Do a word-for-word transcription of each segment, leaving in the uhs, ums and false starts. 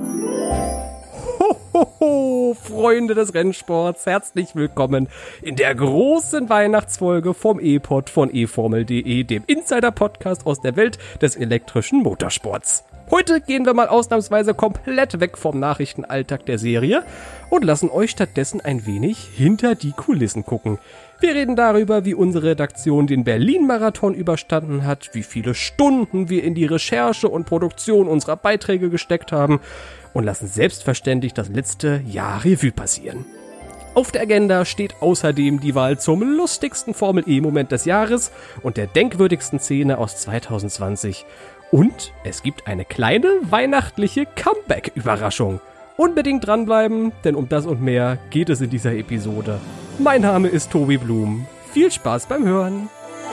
Hohoho, Freunde des Rennsports, herzlich willkommen in der großen Weihnachtsfolge vom E-Pod von e formel punkt de, dem Insider-Podcast aus der Welt des elektrischen Motorsports. Heute gehen wir mal ausnahmsweise komplett weg vom Nachrichtenalltag der Serie und lassen euch stattdessen ein wenig hinter die Kulissen gucken. Wir reden darüber, wie unsere Redaktion den Berlin-Marathon überstanden hat, wie viele Stunden wir in die Recherche und Produktion unserer Beiträge gesteckt haben und lassen selbstverständlich das letzte Jahr Revue passieren. Auf der Agenda steht außerdem die Wahl zum lustigsten Formel-E-Moment des Jahres und der denkwürdigsten Szene aus zwanzig zwanzig. Und es gibt eine kleine weihnachtliche Comeback-Überraschung. Unbedingt dranbleiben, denn um das und mehr geht es in dieser Episode. Mein Name ist Tobi Blum. Viel Spaß beim Hören.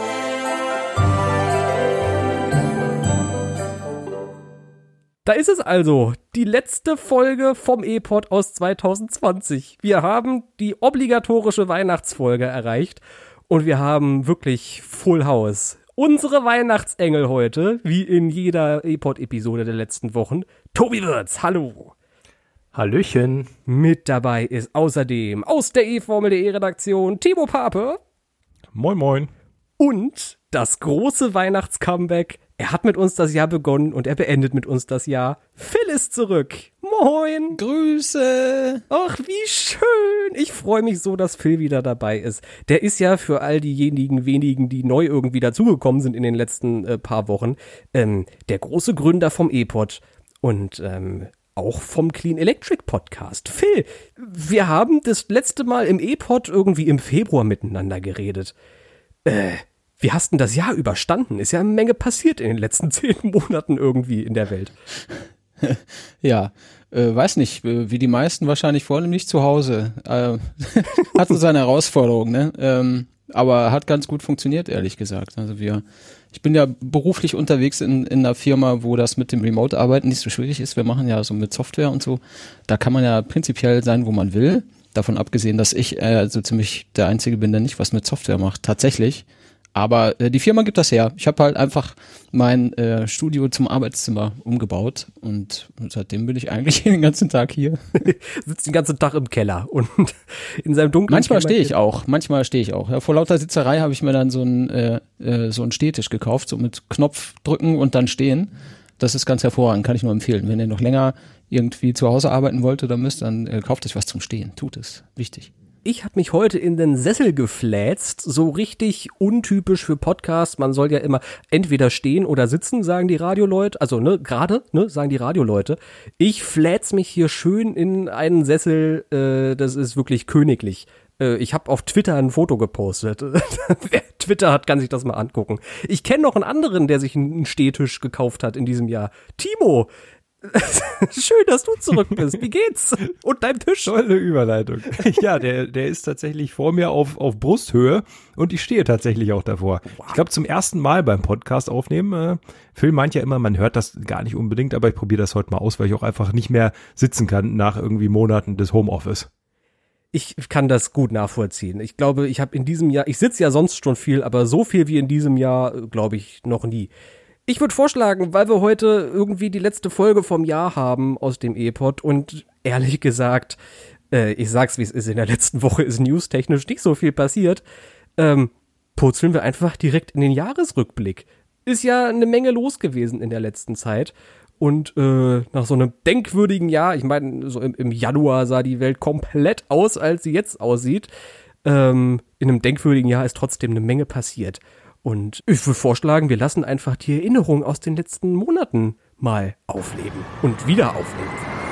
Da ist es also, die letzte Folge vom E-Pod aus zwanzig zwanzig. Wir haben die obligatorische Weihnachtsfolge erreicht und wir haben wirklich Full House. Unsere Weihnachtsengel heute, wie in jeder E-Pod-Episode der letzten Wochen, Tobi Wirtz, hallo. Hallöchen. Mit dabei ist außerdem aus der e formel punkt de Redaktion Timo Pape. Moin, moin. Und das große Weihnachtscomeback. Er hat mit uns das Jahr begonnen und er beendet mit uns das Jahr. Phil ist zurück. Moin. Grüße. Ach, wie schön. Ich freue mich so, dass Phil wieder dabei ist. Der ist ja für all diejenigen wenigen, die neu irgendwie dazugekommen sind in den letzten äh, paar Wochen, ähm, der große Gründer vom E-Pod und ähm, auch vom Clean Electric Podcast. Phil, wir haben das letzte Mal im E-Pod irgendwie im Februar miteinander geredet. Äh, wie hast denn das Jahr überstanden? Ist ja eine Menge passiert in den letzten zehn Monaten irgendwie in der Welt. Ja, äh, weiß nicht, wie die meisten wahrscheinlich vor allem nicht zu Hause. Äh, hat so seine Herausforderungen, ne? Ähm, aber hat ganz gut funktioniert, ehrlich gesagt. Also wir, ich bin ja beruflich unterwegs in, in einer Firma, wo das mit dem Remote-Arbeiten nicht so schwierig ist. Wir machen ja so mit Software und so. Da kann man ja prinzipiell sein, wo man will. Davon abgesehen, dass ich äh, also ziemlich der Einzige bin, der nicht was mit Software macht. Tatsächlich. Aber äh, die Firma gibt das her. Ich habe halt einfach mein äh, Studio zum Arbeitszimmer umgebaut und seitdem bin ich eigentlich den ganzen Tag hier. Sitzt den ganzen Tag im Keller und in seinem dunklen Manchmal stehe ich auch, manchmal stehe ich auch. Ja, vor lauter Sitzerei habe ich mir dann so einen äh, äh, so einen Stehtisch gekauft, so mit Knopf drücken und dann stehen. Das ist ganz hervorragend, kann ich nur empfehlen. Wenn ihr noch länger irgendwie zu Hause arbeiten wollt oder müsst, dann äh, kauft euch was zum Stehen. Tut es. Wichtig. Ich habe mich heute in den Sessel gefläzt, so richtig untypisch für Podcasts. Man soll ja immer entweder stehen oder sitzen, sagen die Radioleute. Also ne, gerade, ne, sagen die Radioleute. Ich fläz mich hier schön in einen Sessel, äh, das ist wirklich königlich. Äh, ich habe auf Twitter ein Foto gepostet. Wer Twitter hat, kann sich das mal angucken. Ich kenne noch einen anderen, der sich einen Stehtisch gekauft hat in diesem Jahr. Timo. Schön, dass du zurück bist. Wie geht's? Und dein Tisch? Tolle Überleitung. Ja, der, der ist tatsächlich vor mir auf, auf Brusthöhe und ich stehe tatsächlich auch davor. Wow. Ich glaube, zum ersten Mal beim Podcast aufnehmen. Äh, Phil meint ja immer, man hört das gar nicht unbedingt, aber ich probiere das heute mal aus, weil ich auch einfach nicht mehr sitzen kann nach irgendwie Monaten des Homeoffice. Ich kann das gut nachvollziehen. Ich glaube, ich habe in diesem Jahr, ich sitze ja sonst schon viel, aber so viel wie in diesem Jahr, glaube ich, noch nie. Ich würde vorschlagen, weil wir heute irgendwie die letzte Folge vom Jahr haben aus dem E-Pod und ehrlich gesagt, äh, ich sag's wie es ist, in der letzten Woche ist newstechnisch nicht so viel passiert, ähm, purzeln wir einfach direkt in den Jahresrückblick. Ist ja eine Menge los gewesen in der letzten Zeit und äh, nach so einem denkwürdigen Jahr, ich meine, so im, im Januar sah die Welt komplett aus, als sie jetzt aussieht, ähm, in einem denkwürdigen Jahr ist trotzdem eine Menge passiert. Und ich würde vorschlagen, wir lassen einfach die Erinnerung aus den letzten Monaten mal aufleben und wieder aufleben.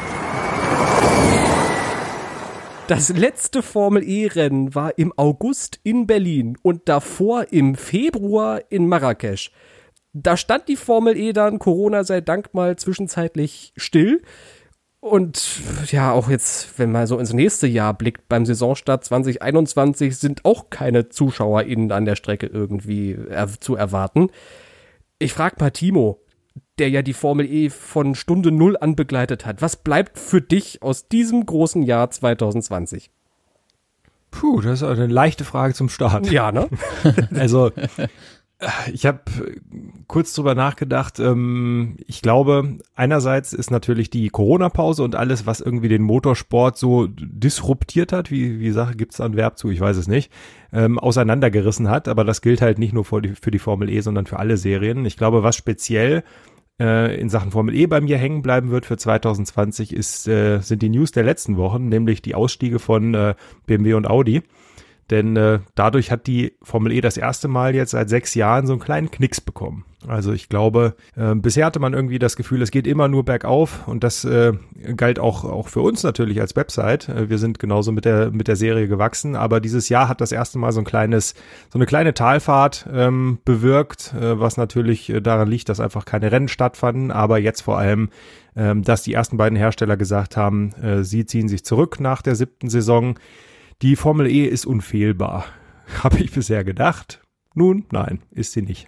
Das letzte Formel-E-Rennen war im August in Berlin und davor im Februar in Marrakesch. Da stand die Formel E dann, Corona sei Dank, mal zwischenzeitlich still. Und ja, auch jetzt, wenn man so ins nächste Jahr blickt, beim Saisonstart zwanzig einundzwanzig sind auch keine ZuschauerInnen an der Strecke irgendwie er- zu erwarten. Ich frag mal Timo, der ja die Formel E von Stunde Null an begleitet hat. Was bleibt für dich aus diesem großen Jahr zwanzig zwanzig? Puh, das ist eine leichte Frage zum Start. Ja, ne? Also, Ich habe kurz drüber nachgedacht. Ähm, ich glaube, einerseits ist natürlich die Corona-Pause und alles, was irgendwie den Motorsport so disruptiert hat, wie, wie Sache gibt's da ein Verb zu, ich weiß es nicht, ähm, auseinandergerissen hat. Aber das gilt halt nicht nur für die, für die Formel E, sondern für alle Serien. Ich glaube, was speziell äh, in Sachen Formel E bei mir hängen bleiben wird für zwanzig zwanzig, ist, äh, sind die News der letzten Wochen, nämlich die Ausstiege von äh, B M W und Audi. Denn äh, dadurch hat die Formel E das erste Mal jetzt seit sechs Jahren so einen kleinen Knicks bekommen. Also ich glaube, äh, bisher hatte man irgendwie das Gefühl, es geht immer nur bergauf und das äh, galt auch auch für uns natürlich als Website. Äh, wir sind genauso mit der mit der Serie gewachsen, aber dieses Jahr hat das erste Mal so ein kleines so eine kleine Talfahrt ähm, bewirkt, äh, was natürlich äh, daran liegt, dass einfach keine Rennen stattfanden, aber jetzt vor allem, ähm, dass die ersten beiden Hersteller gesagt haben, äh, sie ziehen sich zurück nach der siebten Saison. Die Formel E ist unfehlbar, habe ich bisher gedacht. Nun, nein, ist sie nicht.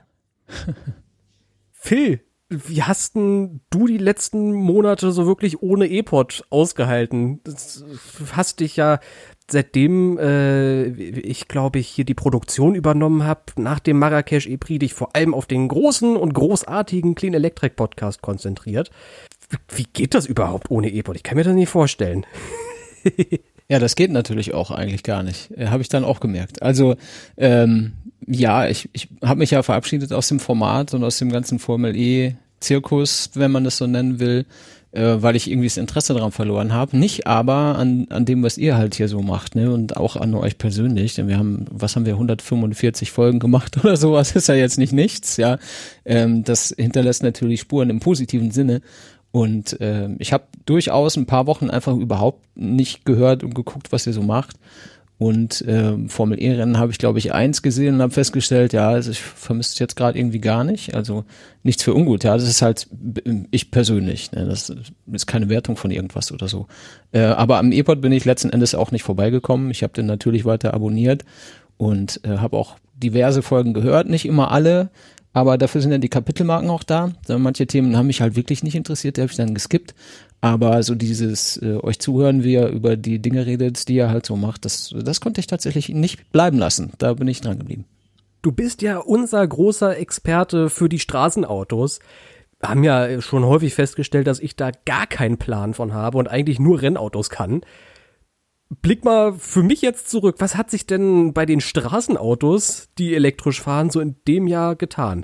Phil, wie hast denn du die letzten Monate so wirklich ohne E-Pod ausgehalten? Du hast dich ja, seitdem äh, ich glaube ich hier die Produktion übernommen habe, nach dem Marrakesch E-Prix dich vor allem auf den großen und großartigen Clean Electric Podcast konzentriert. Wie geht das überhaupt ohne E-Pod? Ich kann mir das nicht vorstellen. Ja, das geht natürlich auch eigentlich gar nicht. Äh, habe ich dann auch gemerkt. Also ähm, ja, ich, ich habe mich ja verabschiedet aus dem Format und aus dem ganzen Formel E-Zirkus, wenn man das so nennen will, äh, weil ich irgendwie das Interesse daran verloren habe. Nicht aber an an dem, was ihr halt hier so macht, ne? Und auch an euch persönlich. Denn wir haben, was haben wir, hundertfünfundvierzig Folgen gemacht oder sowas, ist ja jetzt nicht nichts, ja. Ähm, das hinterlässt natürlich Spuren im positiven Sinne. Und äh, ich habe durchaus ein paar Wochen einfach überhaupt nicht gehört und geguckt, was ihr so macht. Und äh, Formel E-Rennen habe ich, glaube ich, eins gesehen und habe festgestellt, ja, also ich vermisse es jetzt gerade irgendwie gar nicht. Also nichts für ungut, ja, das ist halt ich persönlich. Ne? Das ist keine Wertung von irgendwas oder so. Äh, aber am E-Pod bin ich letzten Endes auch nicht vorbeigekommen. Ich habe den natürlich weiter abonniert und äh, habe auch diverse Folgen gehört, nicht immer alle. Aber dafür sind ja die Kapitelmarken auch da. Manche Themen haben mich halt wirklich nicht interessiert, die habe ich dann geskippt. Aber so dieses äh, euch zuhören, wie ihr über die Dinge redet, die ihr halt so macht, das, das konnte ich tatsächlich nicht bleiben lassen. Da bin ich dran geblieben. Du bist ja unser großer Experte für die Straßenautos. Wir haben ja schon häufig festgestellt, dass ich da gar keinen Plan von habe und eigentlich nur Rennautos kann. Blick mal für mich jetzt zurück. Was hat sich denn bei den Straßenautos, die elektrisch fahren, so in dem Jahr getan?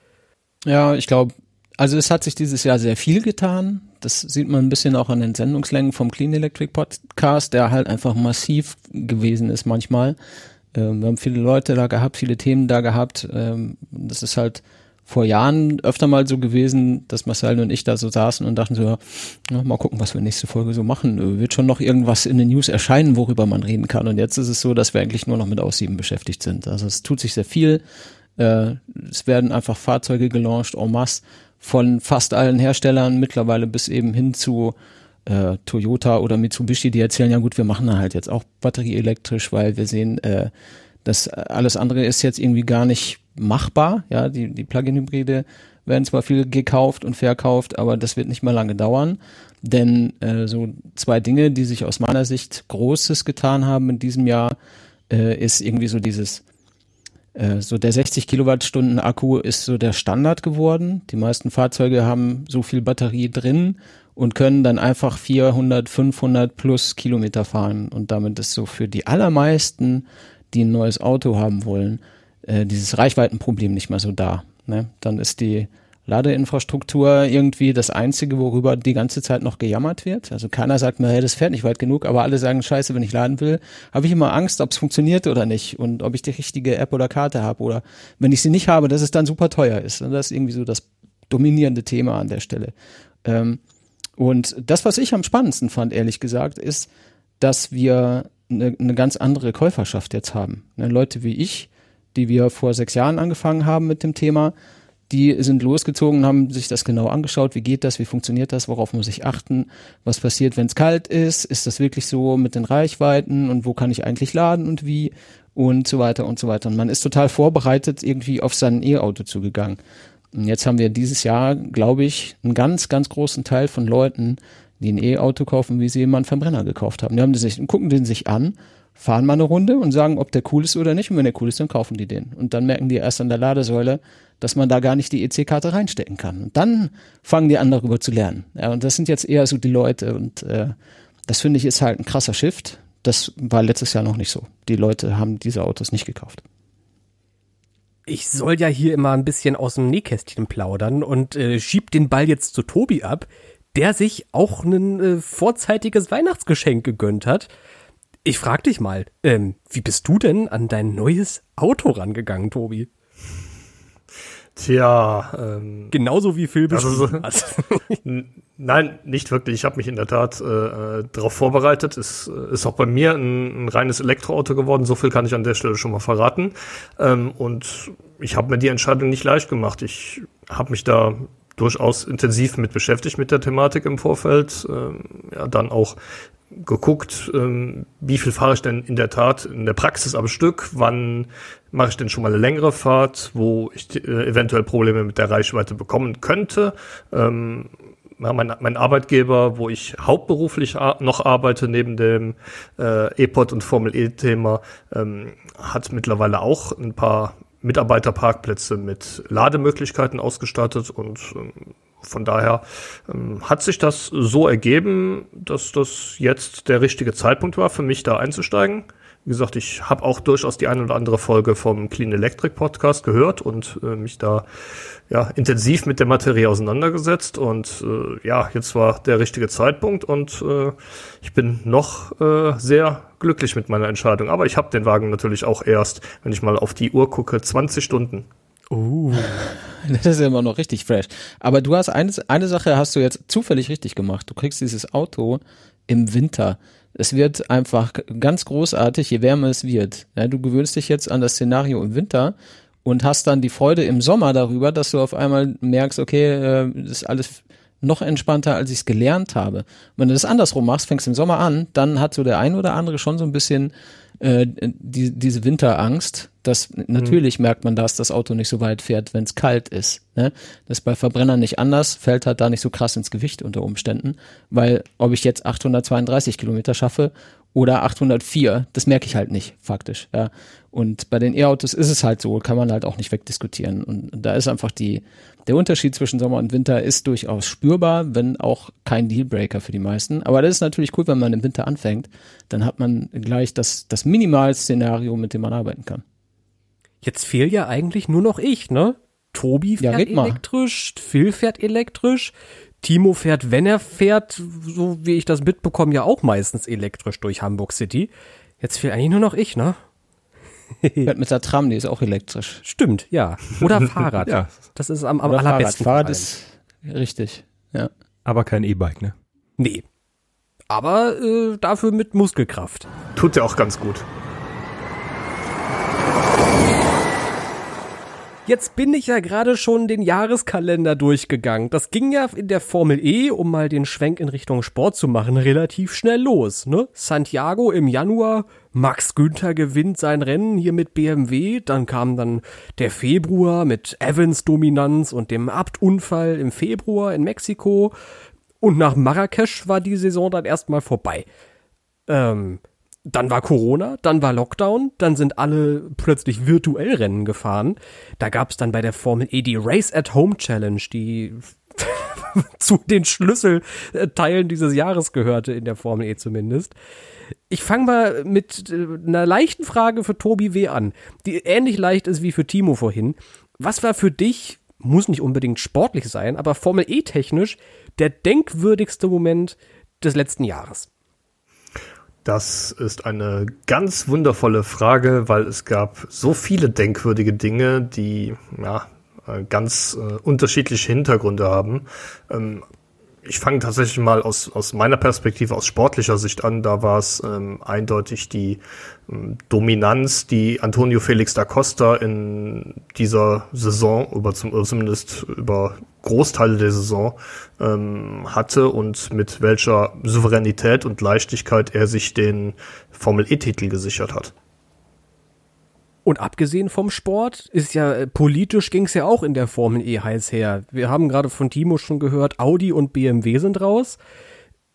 Ja, ich glaube, also es hat sich dieses Jahr sehr viel getan. Das sieht man ein bisschen auch an den Sendungslängen vom Clean Electric Podcast, der halt einfach massiv gewesen ist manchmal. Ähm, wir haben viele Leute da gehabt, viele Themen da gehabt. Ähm, das ist halt vor Jahren öfter mal so gewesen, dass Marcel und ich da so saßen und dachten so, ja, mal gucken, was wir nächste Folge so machen. Wird schon noch irgendwas in den News erscheinen, worüber man reden kann. Und jetzt ist es so, dass wir eigentlich nur noch mit Aussieben beschäftigt sind. Also es tut sich sehr viel. Äh, es werden einfach Fahrzeuge gelauncht en masse von fast allen Herstellern mittlerweile bis eben hin zu äh, Toyota oder Mitsubishi, die erzählen, ja gut, wir machen dann halt jetzt auch batterieelektrisch, weil wir sehen, äh, dass alles andere ist jetzt irgendwie gar nicht machbar. Ja, die, die Plug-in-Hybride werden zwar viel gekauft und verkauft, aber das wird nicht mehr lange dauern, denn äh, so zwei Dinge, die sich aus meiner Sicht Großes getan haben in diesem Jahr, äh, ist irgendwie so dieses äh, so der sechzig Kilowattstunden Akku ist so der Standard geworden. Die meisten Fahrzeuge haben so viel Batterie drin und können dann einfach vierhundert, fünfhundert plus Kilometer fahren und damit ist so für die allermeisten, die ein neues Auto haben wollen, äh, dieses Reichweitenproblem nicht mehr so da. Ne? Dann ist die Ladeinfrastruktur irgendwie das Einzige, worüber die ganze Zeit noch gejammert wird. Also keiner sagt mir, hey, das fährt nicht weit genug, aber alle sagen, scheiße, wenn ich laden will, habe ich immer Angst, ob es funktioniert oder nicht und ob ich die richtige App oder Karte habe oder wenn ich sie nicht habe, dass es dann super teuer ist. Und das ist irgendwie so das dominierende Thema an der Stelle. Ähm, und das, was ich am spannendsten fand, ehrlich gesagt, ist, dass wir eine, eine ganz andere Käuferschaft jetzt haben. Ne, Leute wie ich, die wir vor sechs Jahren angefangen haben mit dem Thema, die sind losgezogen und haben sich das genau angeschaut, wie geht das, wie funktioniert das, worauf muss ich achten, was passiert, wenn es kalt ist, ist das wirklich so mit den Reichweiten und wo kann ich eigentlich laden und wie und so weiter und so weiter. Und man ist total vorbereitet irgendwie auf sein E-Auto zugegangen. Und jetzt haben wir dieses Jahr, glaube ich, einen ganz, ganz großen Teil von Leuten, die ein E-Auto kaufen, wie sie immer einen Verbrenner gekauft haben. Die haben den sich, gucken den sich an fahren mal eine Runde und sagen, ob der cool ist oder nicht. Und wenn der cool ist, dann kaufen die den. Und dann merken die erst an der Ladesäule, dass man da gar nicht die E C-Karte reinstecken kann. Und dann fangen die an, darüber zu lernen. Ja, und das sind jetzt eher so die Leute. Und äh, das finde ich ist halt ein krasser Shift. Das war letztes Jahr noch nicht so. Die Leute haben diese Autos nicht gekauft. Ich soll ja hier immer ein bisschen aus dem Nähkästchen plaudern und äh, schieb den Ball jetzt zu Tobi ab, der sich auch ein äh, vorzeitiges Weihnachtsgeschenk gegönnt hat. Ich frag dich mal, ähm, wie bist du denn an dein neues Auto rangegangen, Tobi? Tja, ähm, genauso wie Phil beschrieben also so, hat. Nein, nicht wirklich. Ich habe mich in der Tat äh, darauf vorbereitet. Es ist auch bei mir ein, ein reines Elektroauto geworden. So viel kann ich an der Stelle schon mal verraten. Ähm, und ich habe mir die Entscheidung nicht leicht gemacht. Ich habe mich da durchaus intensiv mit beschäftigt mit der Thematik im Vorfeld. Ähm, ja, dann auch geguckt, ähm, wie viel fahre ich denn in der Tat in der Praxis am Stück, wann mache ich denn schon mal eine längere Fahrt, wo ich äh, eventuell Probleme mit der Reichweite bekommen könnte. Ähm, ja, mein, mein Arbeitgeber, wo ich hauptberuflich a- noch arbeite, neben dem äh, E-Pod- und Formel-E-Thema, ähm, hat mittlerweile auch ein paar Mitarbeiterparkplätze mit Lademöglichkeiten ausgestattet und ähm, von daher ähm, hat sich das so ergeben, dass das jetzt der richtige Zeitpunkt war, für mich da einzusteigen. Wie gesagt, ich habe auch durchaus die eine oder andere Folge vom Clean Electric Podcast gehört und äh, mich da ja intensiv mit der Materie auseinandergesetzt. Und äh, ja, jetzt war der richtige Zeitpunkt und äh, ich bin noch äh, sehr glücklich mit meiner Entscheidung. Aber ich habe den Wagen natürlich auch erst, wenn ich mal auf die Uhr gucke, zwanzig Stunden. Uh. Das ist ja immer noch richtig fresh. Aber du hast eine, eine Sache hast du jetzt zufällig richtig gemacht. Du kriegst dieses Auto im Winter. Es wird einfach ganz großartig, je wärmer es wird. Ja, du gewöhnst dich jetzt an das Szenario im Winter und hast dann die Freude im Sommer darüber, dass du auf einmal merkst, okay, das ist alles noch entspannter, als ich es gelernt habe. Wenn du das andersrum machst, fängst im Sommer an, dann hat so der ein oder andere schon so ein bisschen äh, die, diese Winterangst. Das, natürlich mhm. merkt man, dass das Auto nicht so weit fährt, wenn es kalt ist. Ne? Das ist bei Verbrennern nicht anders, fällt halt da nicht so krass ins Gewicht unter Umständen, weil ob ich jetzt achthundertzweiunddreißig Kilometer schaffe oder achthundertvier, das merke ich halt nicht, faktisch. Ja. Und bei den E-Autos ist es halt so, kann man halt auch nicht wegdiskutieren. Und da ist einfach die, der Unterschied zwischen Sommer und Winter ist durchaus spürbar, wenn auch kein Dealbreaker für die meisten. Aber das ist natürlich cool, wenn man im Winter anfängt, dann hat man gleich das, das Minimalszenario, mit dem man arbeiten kann. Jetzt fehlt ja eigentlich nur noch ich, ne? Tobi fährt ja, elektrisch, Phil fährt elektrisch, Timo fährt, wenn er fährt, so wie ich das mitbekomme, ja auch meistens elektrisch durch Hamburg City. Jetzt fehlt eigentlich nur noch ich, ne? Fährt mit der Tram, die ist auch elektrisch. Stimmt, ja. Oder Fahrrad. Ja. Das ist am, am Oder allerbesten. Fahrrad, Fahrrad ist richtig, ja. Aber kein E-Bike, ne? Nee. Aber äh, dafür mit Muskelkraft. Tut ja auch ganz gut. Jetzt bin ich ja gerade schon den Jahreskalender durchgegangen. Das ging ja in der Formel E, um mal den Schwenk in Richtung Sport zu machen, relativ schnell los, ne? Santiago im Januar, Max Günther gewinnt sein Rennen hier mit B M W, dann kam dann der Februar mit Evans Dominanz und dem Abt-Unfall im Februar in Mexiko und nach Marrakesch war die Saison dann erstmal vorbei. Ähm... Dann war Corona, dann war Lockdown, dann sind alle plötzlich virtuell Rennen gefahren. Da gab's dann bei der Formel E die Race at Home Challenge, die zu den Schlüsselteilen dieses Jahres gehörte, in der Formel E zumindest. Ich fange mal mit einer leichten Frage für Tobi W. an, die ähnlich leicht ist wie für Timo vorhin. Was war für dich, muss nicht unbedingt sportlich sein, aber Formel E technisch der denkwürdigste Moment des letzten Jahres? Das ist eine ganz wundervolle Frage, weil es gab so viele denkwürdige Dinge, die ja ganz äh, unterschiedliche Hintergründe haben. Ähm, ich fange tatsächlich mal aus aus meiner Perspektive, aus sportlicher Sicht an. Da war es ähm, eindeutig die ähm, Dominanz, die Antonio Felix da Costa in dieser Saison, über zum, zumindest über Großteile der Saison ähm, hatte und mit welcher Souveränität und Leichtigkeit er sich den Formel-E-Titel gesichert hat. Und abgesehen vom Sport ist ja, politisch ging es ja auch in der Formel E heiß her. Wir haben gerade von Timo schon gehört, Audi und B M W sind raus.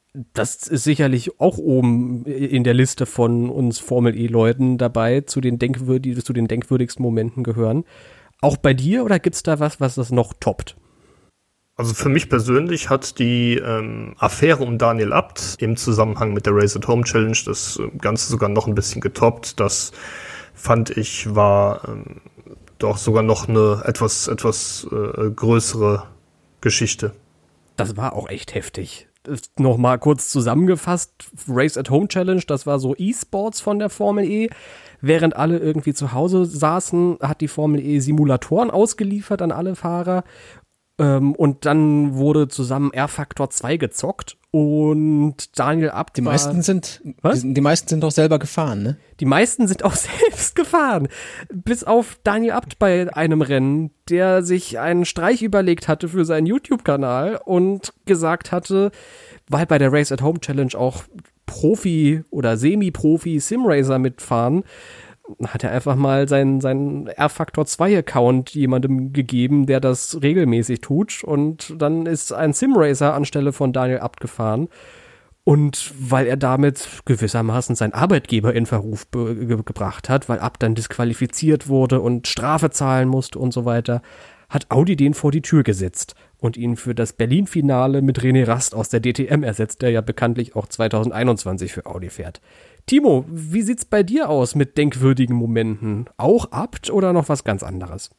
Das ist sicherlich auch oben in der Liste von uns Formel-E-Leuten dabei, zu den, denkwürdig, zu den denkwürdigsten Momenten gehören. Auch bei dir oder gibt's da was, was das noch toppt? Also für mich persönlich hat die ähm, Affäre um Daniel Abt im Zusammenhang mit der Race at Home Challenge das Ganze sogar noch ein bisschen getoppt. Das fand ich war ähm, doch sogar noch eine etwas, etwas äh, größere Geschichte. Das war auch echt heftig. Nochmal kurz zusammengefasst, Race at Home Challenge, das war so E-Sports von der Formel E. Während alle irgendwie zu Hause saßen, hat die Formel E Simulatoren ausgeliefert an alle Fahrer. Ähm, und dann wurde zusammen R-Factor zwei gezockt und Daniel Abt Die war, meisten sind, die, die meisten sind doch selber gefahren, ne? Die meisten sind auch selbst gefahren. Bis auf Daniel Abt bei einem Rennen, der sich einen Streich überlegt hatte für seinen YouTube-Kanal und gesagt hatte, weil bei der Race at Home Challenge auch Profi oder Semi-Profi Simracer mitfahren, hat er einfach mal seinen, seinen R-Factor zwei Account jemandem gegeben, der das regelmäßig tut. Und dann ist ein Simracer anstelle von Daniel Abt gefahren. Und weil er damit gewissermaßen seinen Arbeitgeber in Verruf be- ge- gebracht hat, weil Abt dann disqualifiziert wurde und Strafe zahlen musste und so weiter, hat Audi den vor die Tür gesetzt und ihn für das Berlin-Finale mit René Rast aus der D T M ersetzt, der ja bekanntlich auch zwanzig einundzwanzig für Audi fährt. Timo, wie sieht's bei dir aus mit denkwürdigen Momenten? Auch Abt oder noch was ganz anderes?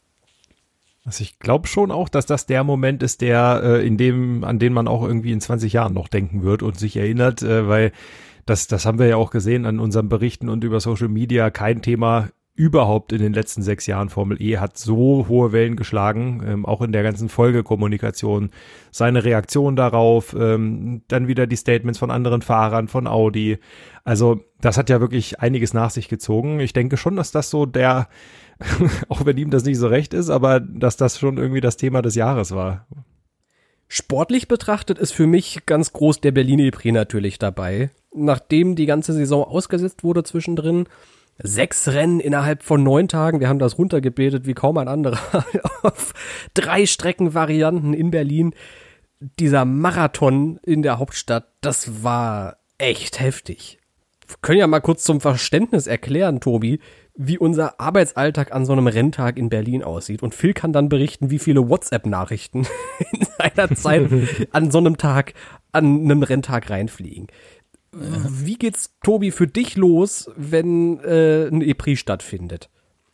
Also ich glaube schon auch, dass das der Moment ist, der äh, in dem, an den man auch irgendwie in zwanzig Jahren noch denken wird und sich erinnert, äh, weil das, das haben wir ja auch gesehen an unseren Berichten und über Social Media. Kein Thema überhaupt in den letzten sechs Jahren Formel E hat so hohe Wellen geschlagen, ähm, auch in der ganzen Folgekommunikation. Seine Reaktion darauf, ähm, dann wieder die Statements von anderen Fahrern, von Audi. Also das hat ja wirklich einiges nach sich gezogen. Ich denke schon, dass das so der, auch wenn ihm das nicht so recht ist, aber dass das schon irgendwie das Thema des Jahres war. Sportlich betrachtet ist für mich ganz groß der Berlin-E-Prix natürlich dabei. Nachdem die ganze Saison ausgesetzt wurde zwischendrin, sechs Rennen innerhalb von neun Tagen, wir haben das runtergebetet wie kaum ein anderer, auf drei Streckenvarianten in Berlin. Dieser Marathon in der Hauptstadt, das war echt heftig. Wir können ja mal kurz zum Verständnis erklären, Tobi, wie unser Arbeitsalltag an so einem Renntag in Berlin aussieht. Und Phil kann dann berichten, wie viele WhatsApp-Nachrichten in seiner Zeit an so einem Tag, an einem Renntag reinfliegen. Wie geht's, Tobi, für dich los, wenn äh, ein E-Prix stattfindet?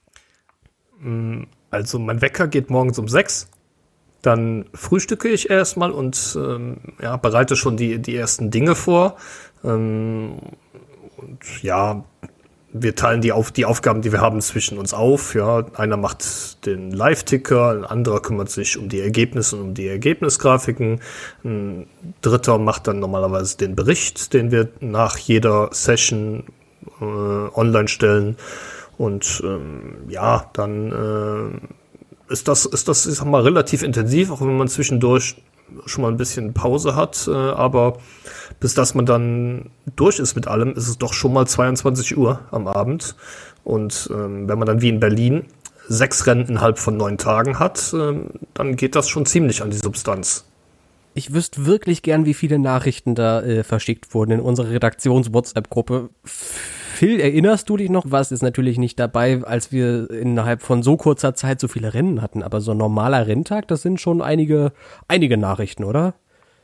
Also mein Wecker geht morgens um sechs. Dann frühstücke ich erstmal und ähm, ja, bereite schon die, die ersten Dinge vor. Ähm, und ja, wir teilen die, auf, die Aufgaben, die wir haben, zwischen uns auf. Ja, einer macht den Live-Ticker, ein anderer kümmert sich um die Ergebnisse und um die Ergebnisgrafiken. Ein dritter macht dann normalerweise den Bericht, den wir nach jeder Session äh, online stellen. Und ähm, ja, dann äh, ist das, ist das, ich sag mal, relativ intensiv, auch wenn man zwischendurch schon mal ein bisschen Pause hat, äh, aber bis dass man dann durch ist mit allem, ist es doch schon mal zweiundzwanzig Uhr am Abend. Und ähm, wenn man dann wie in Berlin sechs Rennen innerhalb von neun Tagen hat, ähm, dann geht das schon ziemlich an die Substanz. Ich wüsste wirklich gern, wie viele Nachrichten da äh, verschickt wurden in unserer Redaktions-WhatsApp-Gruppe. Phil, erinnerst du dich noch? Warst jetzt natürlich nicht dabei, als wir innerhalb von so kurzer Zeit so viele Rennen hatten, aber so ein normaler Renntag, das sind schon einige, einige Nachrichten, oder?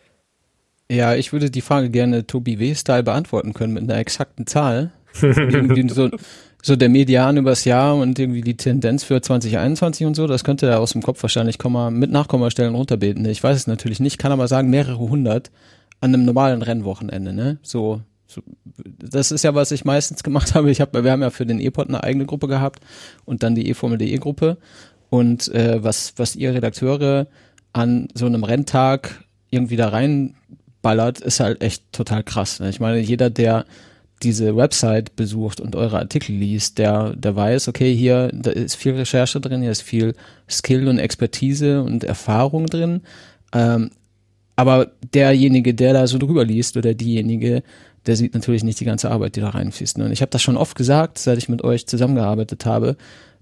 Ja, ich würde die Frage gerne Tobi W-Style beantworten können mit einer exakten Zahl. Irgendwie so, so der Median übers Jahr und irgendwie die Tendenz für zwanzig einundzwanzig und so, das könnte er aus dem Kopf wahrscheinlich Komma, mit Nachkommastellen runterbeten. Ich weiß es natürlich nicht, kann aber sagen mehrere hundert an einem normalen Rennwochenende, ne? So, so das ist ja, was ich meistens gemacht habe. Ich habe, wir haben ja für den E-Pod eine eigene Gruppe gehabt und dann die E-Formel.de Gruppe und äh, was was ihr Redakteure an so einem Renntag irgendwie da reinballert, ist halt echt total krass. Ne? Ich meine, jeder, der diese Website besucht und eure Artikel liest, der der weiß, okay, hier da ist viel Recherche drin, hier ist viel Skill und Expertise und Erfahrung drin. Ähm, aber derjenige, der da so drüber liest oder diejenige, der sieht natürlich nicht die ganze Arbeit, die da reinfließt. Und ich habe das schon oft gesagt, seit ich mit euch zusammengearbeitet habe,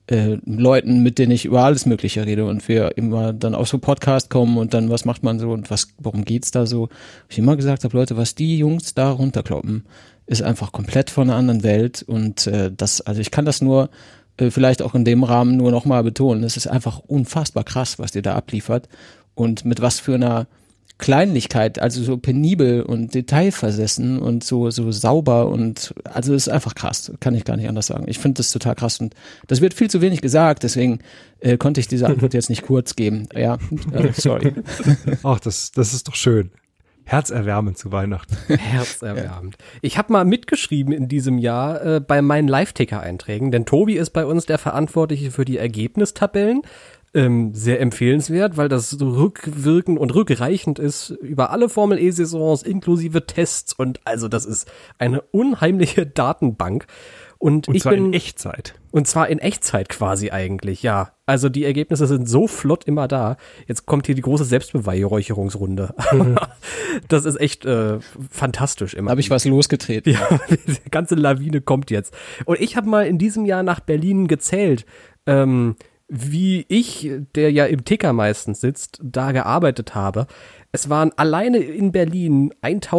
äh, Leuten, mit denen ich über alles Mögliche rede und wir immer dann auf so Podcast kommen und dann, was macht man so und was, worum geht's da so? Ich immer gesagt habe, Leute, was die Jungs da runterkloppen, ist einfach komplett von einer anderen Welt und äh, das, also ich kann das nur äh, vielleicht auch in dem Rahmen nur nochmal betonen. Es ist einfach unfassbar krass, was ihr da abliefert und mit was für einer Kleinlichkeit, also so penibel und detailversessen und so so sauber und also es ist einfach krass, kann ich gar nicht anders sagen. Ich finde das total krass und das wird viel zu wenig gesagt, deswegen äh, konnte ich diese Antwort jetzt nicht kurz geben. Ja, äh, sorry. Ach, das das ist doch schön. Herzerwärmend zu Weihnachten. Herzerwärmend. Ich habe mal mitgeschrieben in diesem Jahr äh, bei meinen Live-Ticker-Einträgen, denn Tobi ist bei uns der Verantwortliche für die Ergebnistabellen. Ähm, sehr empfehlenswert, weil das so rückwirkend und rückreichend ist über alle Formel-E-Saisons inklusive Tests und also das ist eine unheimliche Datenbank. Und, Und ich zwar bin, in Echtzeit. Und zwar in Echtzeit quasi eigentlich, ja. Also die Ergebnisse sind so flott immer da. Jetzt kommt hier die große Selbstbeweihräucherungsrunde. Mhm. Das ist echt äh, fantastisch immer. Habe ich was losgetreten. Ja, die ganze Lawine kommt jetzt. Und ich habe mal in diesem Jahr nach Berlin gezählt, ähm, wie ich, der ja im Ticker meistens sitzt, da gearbeitet habe. Es waren alleine in Berlin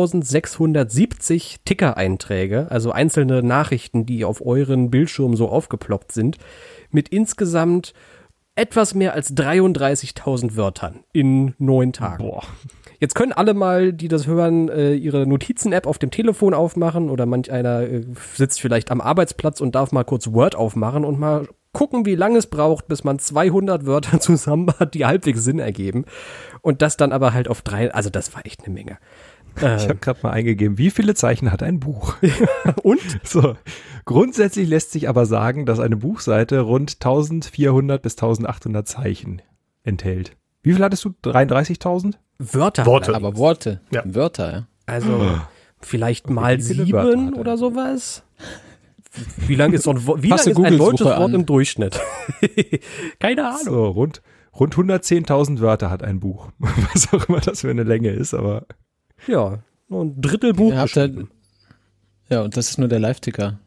eintausendsechshundertsiebzig Ticker-Einträge, also einzelne Nachrichten, die auf euren Bildschirmen so aufgeploppt sind, mit insgesamt etwas mehr als dreiunddreißigtausend Wörtern in neun Tagen. Boah. Jetzt können alle mal, die das hören, ihre Notizen-App auf dem Telefon aufmachen oder manch einer sitzt vielleicht am Arbeitsplatz und darf mal kurz Word aufmachen und mal gucken, wie lange es braucht, bis man zweihundert Wörter zusammen hat, die halbwegs Sinn ergeben. Und das dann aber halt auf drei, also das war echt eine Menge. Äh, ich habe gerade mal eingegeben, wie viele Zeichen hat ein Buch? Und? So, grundsätzlich lässt sich aber sagen, dass eine Buchseite rund eintausendvierhundert bis eintausendachthundert Zeichen enthält. Wie viel hattest du? dreiunddreißigtausend? Wörter. Worte. Aber Worte. Ja. Wörter, ja. Also oh. vielleicht okay, mal sieben oder sowas. Wie lang ist so ein, wie lang ist ein deutsches Wort im Durchschnitt? Keine Ahnung. So, rund, rund hundertzehntausend Wörter hat ein Buch. Was auch immer das für eine Länge ist, aber. Ja, nur ein Drittel Buch. Ja, ja, und das ist nur der Live-Ticker.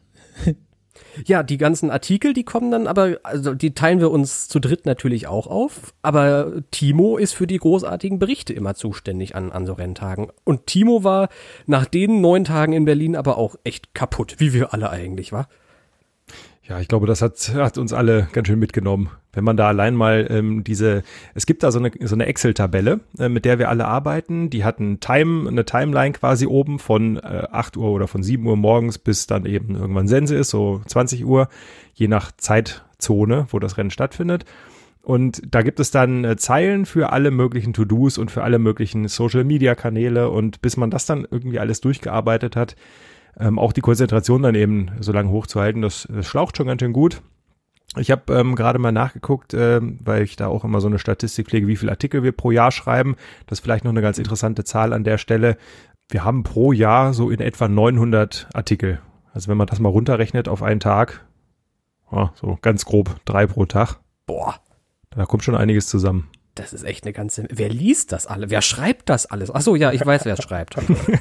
Ja, die ganzen Artikel, die kommen dann, aber also die teilen wir uns zu dritt natürlich auch auf. Aber Timo ist für die großartigen Berichte immer zuständig an, an so Renntagen. Und Timo war nach den neun Tagen in Berlin aber auch echt kaputt, wie wir alle eigentlich, wa? Ja, ich glaube, das hat, hat uns alle ganz schön mitgenommen. Wenn man da allein mal ähm, diese, es gibt da so eine, so eine Excel-Tabelle, äh, mit der wir alle arbeiten. Die hat ein Time, eine Timeline quasi oben von äh, acht Uhr oder von sieben Uhr morgens bis dann eben irgendwann Sense ist, so zwanzig Uhr, je nach Zeitzone, wo das Rennen stattfindet. Und da gibt es dann äh, Zeilen für alle möglichen To-Dos und für alle möglichen Social-Media-Kanäle. Und bis man das dann irgendwie alles durchgearbeitet hat, Ähm, auch die Konzentration dann eben so lange hochzuhalten, das, das schlaucht schon ganz schön gut. Ich habe ähm, gerade mal nachgeguckt, ähm, weil ich da auch immer so eine Statistik pflege, wie viele Artikel wir pro Jahr schreiben. Das ist vielleicht noch eine ganz interessante Zahl an der Stelle. Wir haben pro Jahr so in etwa neunhundert Artikel. Also wenn man das mal runterrechnet auf einen Tag, ja, so ganz grob drei pro Tag. Boah. Da kommt schon einiges zusammen. Das ist echt eine ganze... Wer liest das alle? Wer schreibt das alles? Ach so, ja, ich weiß, wer es schreibt.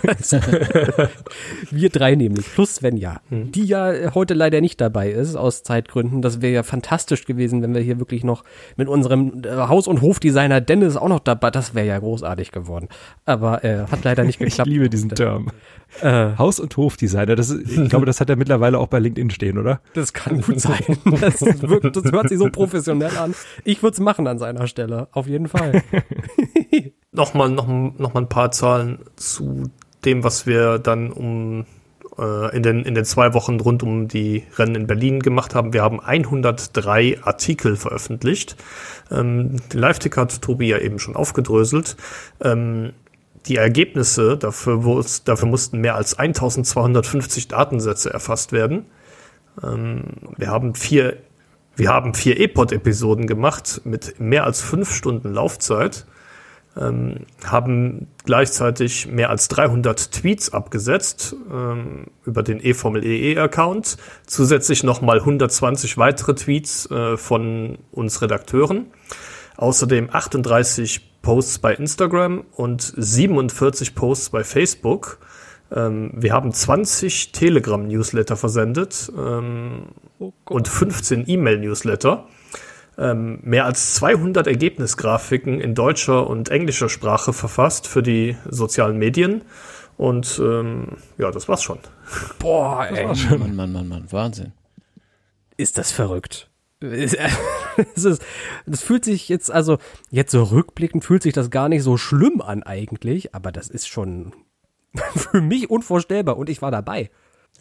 Wir drei nämlich, plus Svenja, hm. die ja heute leider nicht dabei ist, aus Zeitgründen. Das wäre ja fantastisch gewesen, wenn wir hier wirklich noch mit unserem Haus- und Hofdesigner Dennis auch noch dabei... Das wäre ja großartig geworden. Aber äh, hat leider nicht geklappt. Ich liebe diesen Term. Äh, Haus- und Hofdesigner, das ist, ich glaube, das hat er mittlerweile auch bei LinkedIn stehen, oder? Das kann gut sein. Das, wirkt, das hört sich so professionell an. Ich würde es machen an seiner Stelle, auf jeden Fall. Nochmal noch, noch mal ein paar Zahlen zu dem, was wir dann um äh, in, den, in den zwei Wochen rund um die Rennen in Berlin gemacht haben. Wir haben hundertdrei Artikel veröffentlicht. Ähm, den Live-Ticker hat Tobi ja eben schon aufgedröselt. Ähm, Die Ergebnisse, dafür, wo es, dafür mussten mehr als eintausendzweihundertfünfzig Datensätze erfasst werden. Ähm, wir haben vier, wir haben vier E-Pod-Episoden gemacht mit mehr als fünf Stunden Laufzeit, ähm, haben gleichzeitig mehr als dreihundert Tweets abgesetzt ähm, über den eFormel.de-Account, zusätzlich nochmal hundertzwanzig weitere Tweets äh, von uns Redakteuren, außerdem achtunddreißig Posts bei Instagram und siebenundvierzig Posts bei Facebook. Ähm, wir haben zwanzig Telegram-Newsletter versendet ähm, oh und fünfzehn E-Mail-Newsletter. Ähm, mehr als zweihundert Ergebnisgrafiken in deutscher und englischer Sprache verfasst für die sozialen Medien. Und ähm, ja, das war's schon. Boah, ey. Das schon. Mann, Mann, Mann, Mann, Wahnsinn. Ist das verrückt. Es ist, das fühlt sich jetzt, also jetzt so rückblickend fühlt sich das gar nicht so schlimm an eigentlich, aber das ist schon für mich unvorstellbar und ich war dabei.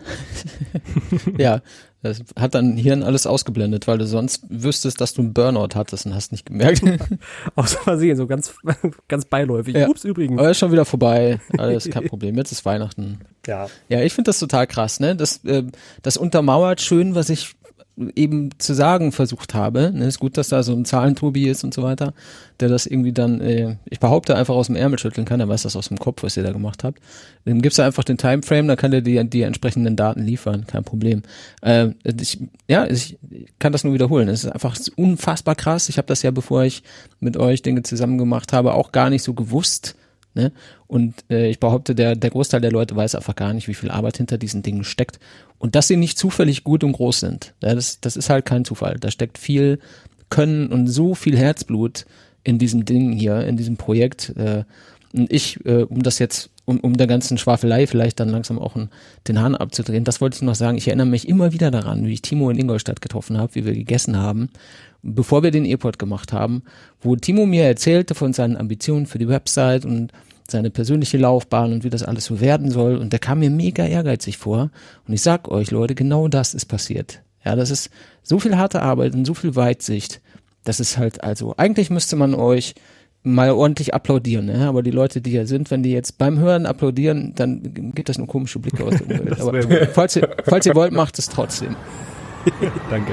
Ja, das hat dein Hirn alles ausgeblendet, weil du sonst wüsstest, dass du einen Burnout hattest und hast nicht gemerkt. Aus Versehen, so ganz, ganz beiläufig. Ja. Ups, übrigens. Aber ist schon wieder vorbei. Alles kein Problem. Jetzt ist Weihnachten. Ja, Ja, ich finde das total krass, ne? Das, äh, das untermauert schön, was ich eben zu sagen versucht habe. Ne? Ist gut, dass da so ein Zahlentobi ist und so weiter, der das irgendwie dann, äh, ich behaupte, einfach aus dem Ärmel schütteln kann, der weiß das aus dem Kopf, was ihr da gemacht habt. Dann gibt's da einfach den Timeframe, dann kann der die, die entsprechenden Daten liefern, kein Problem. Äh, ich, ja, ich kann das nur wiederholen. Es ist einfach unfassbar krass. Ich habe das ja, bevor ich mit euch Dinge zusammen gemacht habe, auch gar nicht so gewusst. Ne? Und äh, ich behaupte, der, der Großteil der Leute weiß einfach gar nicht, wie viel Arbeit hinter diesen Dingen steckt. Und dass sie nicht zufällig gut und groß sind. Ja, das, das ist halt kein Zufall. Da steckt viel Können und so viel Herzblut in diesem Ding hier, in diesem Projekt. Äh, und ich, äh, um das jetzt, um, um der ganzen Schwafelei vielleicht dann langsam auch einen, den Hahn abzudrehen, das wollte ich noch sagen. Ich erinnere mich immer wieder daran, wie ich Timo in Ingolstadt getroffen habe, wie wir gegessen haben, bevor wir den E-Pod gemacht haben, wo Timo mir erzählte von seinen Ambitionen für die Website und seine persönliche Laufbahn und wie das alles so werden soll. Und der kam mir mega ehrgeizig vor. Und ich sag euch, Leute, genau das ist passiert. Ja, das ist so viel harte Arbeit und so viel Weitsicht. Das ist halt also, eigentlich müsste man euch mal ordentlich applaudieren, ne? Aber die Leute, die hier sind, wenn die jetzt beim Hören applaudieren, dann gibt das nur komische Blicke aus der Umwelt. Aber falls ihr, falls ihr wollt, macht es trotzdem. Danke.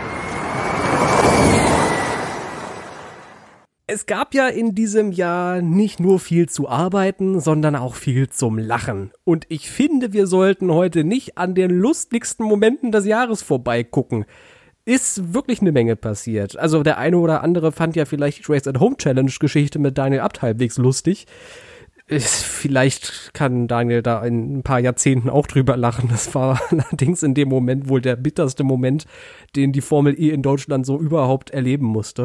Es gab ja in diesem Jahr nicht nur viel zu arbeiten, sondern auch viel zum Lachen. Und ich finde, wir sollten heute nicht an den lustigsten Momenten des Jahres vorbeigucken. Ist wirklich eine Menge passiert. Also der eine oder andere fand ja vielleicht die Race at Home Challenge Geschichte mit Daniel Abt halbwegs lustig. Ist, vielleicht kann Daniel da in ein paar Jahrzehnten auch drüber lachen. Das war allerdings in dem Moment wohl der bitterste Moment, den die Formel E in Deutschland so überhaupt erleben musste.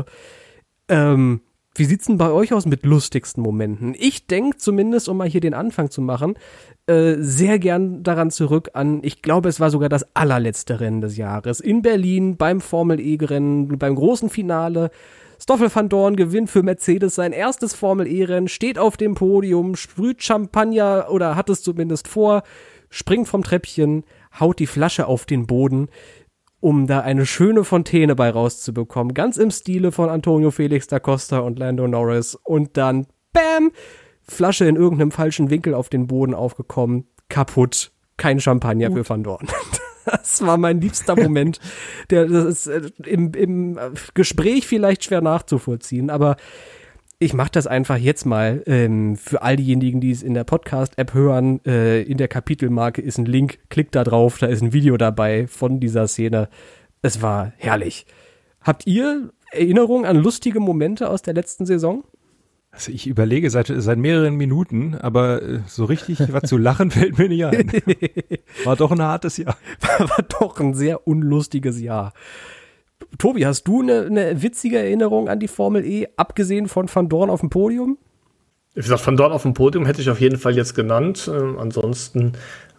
Ähm, Wie sieht's denn bei euch aus mit lustigsten Momenten? Ich denke zumindest, um mal hier den Anfang zu machen, äh, sehr gern daran zurück an, ich glaube, es war sogar das allerletzte Rennen des Jahres. In Berlin beim Formel-E-Rennen, beim großen Finale. Stoffel van Dorn gewinnt für Mercedes sein erstes Formel-E-Rennen, steht auf dem Podium, sprüht Champagner oder hat es zumindest vor, springt vom Treppchen, haut die Flasche auf den Boden, um da eine schöne Fontäne bei rauszubekommen. Ganz im Stile von Antonio Felix da Costa und Lando Norris. Und dann, bam, Flasche in irgendeinem falschen Winkel auf den Boden aufgekommen. Kaputt. Kein Champagner Gut. für Van Dorn. Das war mein liebster Moment. Der, das ist äh, im, im Gespräch vielleicht schwer nachzuvollziehen, aber ich mache das einfach jetzt mal ähm, für all diejenigen, die es in der Podcast-App hören. Äh, in der Kapitelmarke ist ein Link, klickt da drauf, da ist ein Video dabei von dieser Szene. Es war herrlich. Habt ihr Erinnerungen an lustige Momente aus der letzten Saison? Also ich überlege seit, seit mehreren Minuten, aber so richtig was zu lachen fällt mir nicht ein. War doch ein hartes Jahr. War doch ein sehr unlustiges Jahr. Tobi, hast du eine, eine witzige Erinnerung an die Formel E, abgesehen von Van Dorn auf dem Podium? Wie gesagt, Van Dorn auf dem Podium hätte ich auf jeden Fall jetzt genannt. Ähm, ansonsten,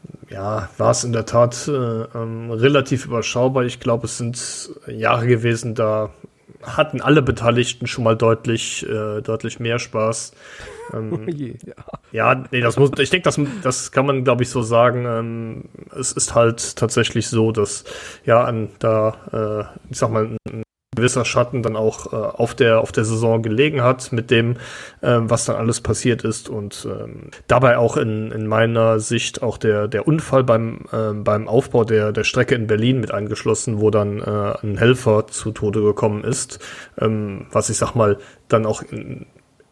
ja, war es in der Tat äh, ähm, relativ überschaubar. Ich glaube, es sind Jahre gewesen, da hatten alle Beteiligten schon mal deutlich, äh, deutlich mehr Spaß. Ähm, oh je, ja. ja, nee, das muss, ich denke, das, das kann man, glaube ich, so sagen. Ähm, es ist halt tatsächlich so, dass ja an da, äh, ich sag mal, ein gewisser Schatten dann auch äh, auf der auf der Saison gelegen hat mit dem, ähm, was dann alles passiert ist und ähm, dabei auch in in meiner Sicht auch der der Unfall beim ähm, beim Aufbau der der Strecke in Berlin mit eingeschlossen, wo dann äh, ein Helfer zu Tode gekommen ist, ähm, was ich sag mal dann auch in,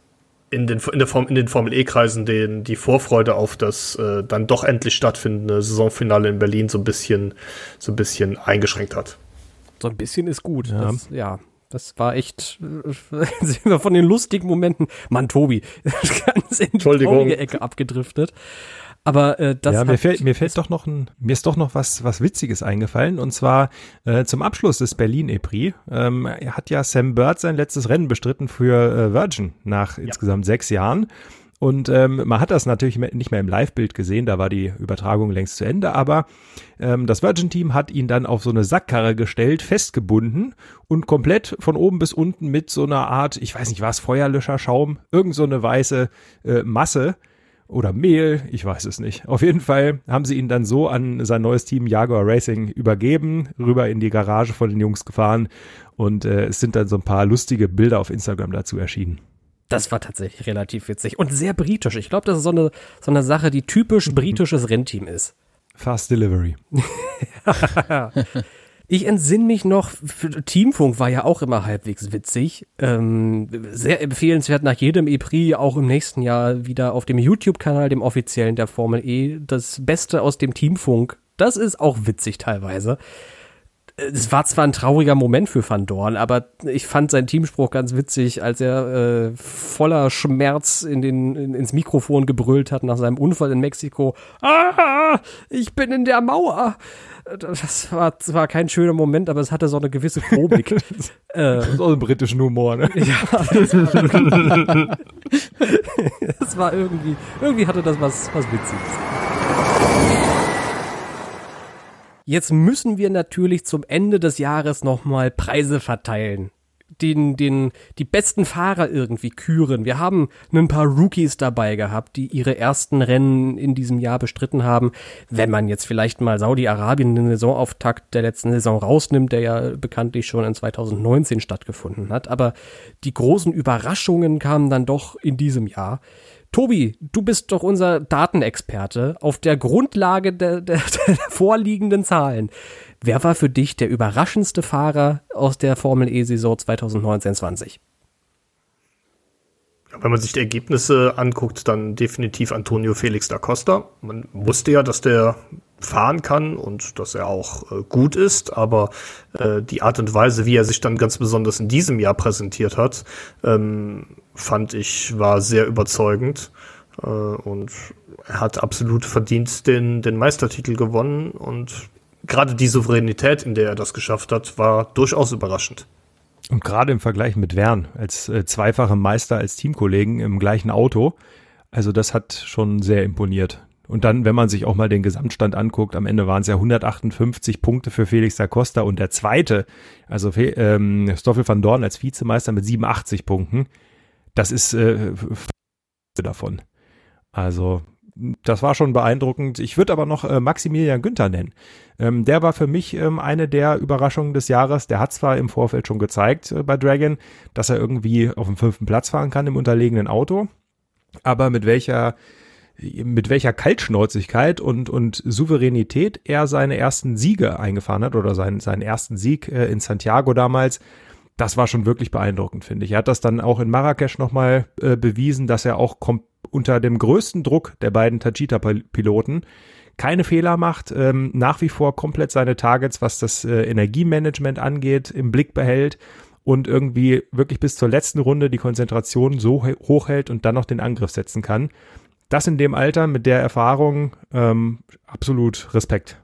in den in der Form in den Formel E-Kreisen den die Vorfreude auf das äh, dann doch endlich stattfindende Saisonfinale in Berlin so ein bisschen so ein bisschen eingeschränkt hat. So ein bisschen ist gut. Ja, das, ja, das war echt, sind wir von den lustigen Momenten, Mann, Tobi, ganz in die traurige Ecke abgedriftet. Aber äh, das ja, hat, mir fällt, mir fällt doch noch ein, mir ist doch noch was, was Witziges eingefallen. Und zwar äh, zum Abschluss des Berlin-E-Prix ähm, hat ja Sam Bird sein letztes Rennen bestritten für äh, Virgin nach ja. insgesamt sechs Jahren. Und ähm, man hat das natürlich nicht mehr im Live-Bild gesehen, da war die Übertragung längst zu Ende, aber ähm, das Virgin-Team hat ihn dann auf so eine Sackkarre gestellt, festgebunden und komplett von oben bis unten mit so einer Art, ich weiß nicht was, Feuerlöscherschaum, irgend so eine weiße äh, Masse oder Mehl, ich weiß es nicht. Auf jeden Fall haben sie ihn dann so an sein neues Team Jaguar Racing übergeben, rüber in die Garage von den Jungs gefahren und äh, es sind dann so ein paar lustige Bilder auf Instagram dazu erschienen. Das war tatsächlich relativ witzig und sehr britisch. Ich glaube, das ist so eine, so eine Sache, die typisch britisches Rennteam ist. Fast Delivery. Ich entsinne mich noch, Teamfunk war ja auch immer halbwegs witzig. Ähm, sehr empfehlenswert nach jedem E-Prix, auch im nächsten Jahr wieder auf dem YouTube-Kanal, dem offiziellen der Formel E, das Beste aus dem Teamfunk. Das ist auch witzig teilweise. Es war zwar ein trauriger Moment für Van Dorn, aber ich fand seinen Teamspruch ganz witzig, als er äh, voller Schmerz in den, in, ins Mikrofon gebrüllt hat nach seinem Unfall in Mexiko. Ah, ich bin in der Mauer. Das war zwar kein schöner Moment, aber es hatte so eine gewisse Komik. äh, das ist auch ein britischen Humor, ne? Ja, das war, das war irgendwie, irgendwie hatte das was, was Witziges. Jetzt müssen wir natürlich zum Ende des Jahres nochmal Preise verteilen. Den, den, die besten Fahrer irgendwie küren. Wir haben ein paar Rookies dabei gehabt, die ihre ersten Rennen in diesem Jahr bestritten haben. Wenn man jetzt vielleicht mal Saudi-Arabien den Saisonauftakt der letzten Saison rausnimmt, der ja bekanntlich schon in zwanzig neunzehn stattgefunden hat. Aber die großen Überraschungen kamen dann doch in diesem Jahr. Tobi, du bist doch unser Datenexperte auf der Grundlage der, der, der vorliegenden Zahlen. Wer war für dich der überraschendste Fahrer aus der Formel-E-Saison zwanzig neunzehn zwanzig? Wenn man sich die Ergebnisse anguckt, dann definitiv Antonio Felix da Costa. Man wusste ja, dass der fahren kann und dass er auch äh, gut ist, aber äh, die Art und Weise, wie er sich dann ganz besonders in diesem Jahr präsentiert hat, ähm, fand ich, war sehr überzeugend. Äh, und er hat absolut verdient den, den Meistertitel gewonnen und gerade die Souveränität, in der er das geschafft hat, war durchaus überraschend. Und gerade im Vergleich mit Vern als äh, zweifacher Meister, als Teamkollegen im gleichen Auto, also das hat schon sehr imponiert. Und dann, wenn man sich auch mal den Gesamtstand anguckt, am Ende waren es ja hundertachtundfünfzig Punkte für Felix da Costa und der zweite, also ähm, Stoffel van Dorn als Vizemeister mit siebenundachtzig Punkten, das ist äh, davon. Also das war schon beeindruckend. Ich würde aber noch äh, Maximilian Günther nennen. Ähm, der war für mich ähm, eine der Überraschungen des Jahres. Der hat zwar im Vorfeld schon gezeigt äh, bei Dragon, dass er irgendwie auf dem fünften Platz fahren kann im unterlegenen Auto, aber mit welcher mit welcher Kaltschnäuzigkeit und und Souveränität er seine ersten Siege eingefahren hat oder seinen seinen ersten Sieg äh, in Santiago damals, das war schon wirklich beeindruckend, finde ich. Er hat das dann auch in Marrakesch nochmal äh, bewiesen, dass er auch kom- unter dem größten Druck der beiden Techeetah-Piloten keine Fehler macht, ähm, nach wie vor komplett seine Targets, was das äh, Energiemanagement angeht, im Blick behält und irgendwie wirklich bis zur letzten Runde die Konzentration so he- hoch hält und dann noch den Angriff setzen kann. Das in dem Alter, mit der Erfahrung, ähm, absolut Respekt.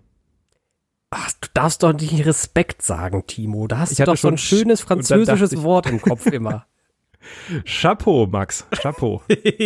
Ach, du darfst doch nicht Respekt sagen, Timo. Da hast Ich du hatte doch so ein schon schönes Sch- und dann französisches dachte ich- Wort im Kopf immer. Chapeau, Max, Chapeau.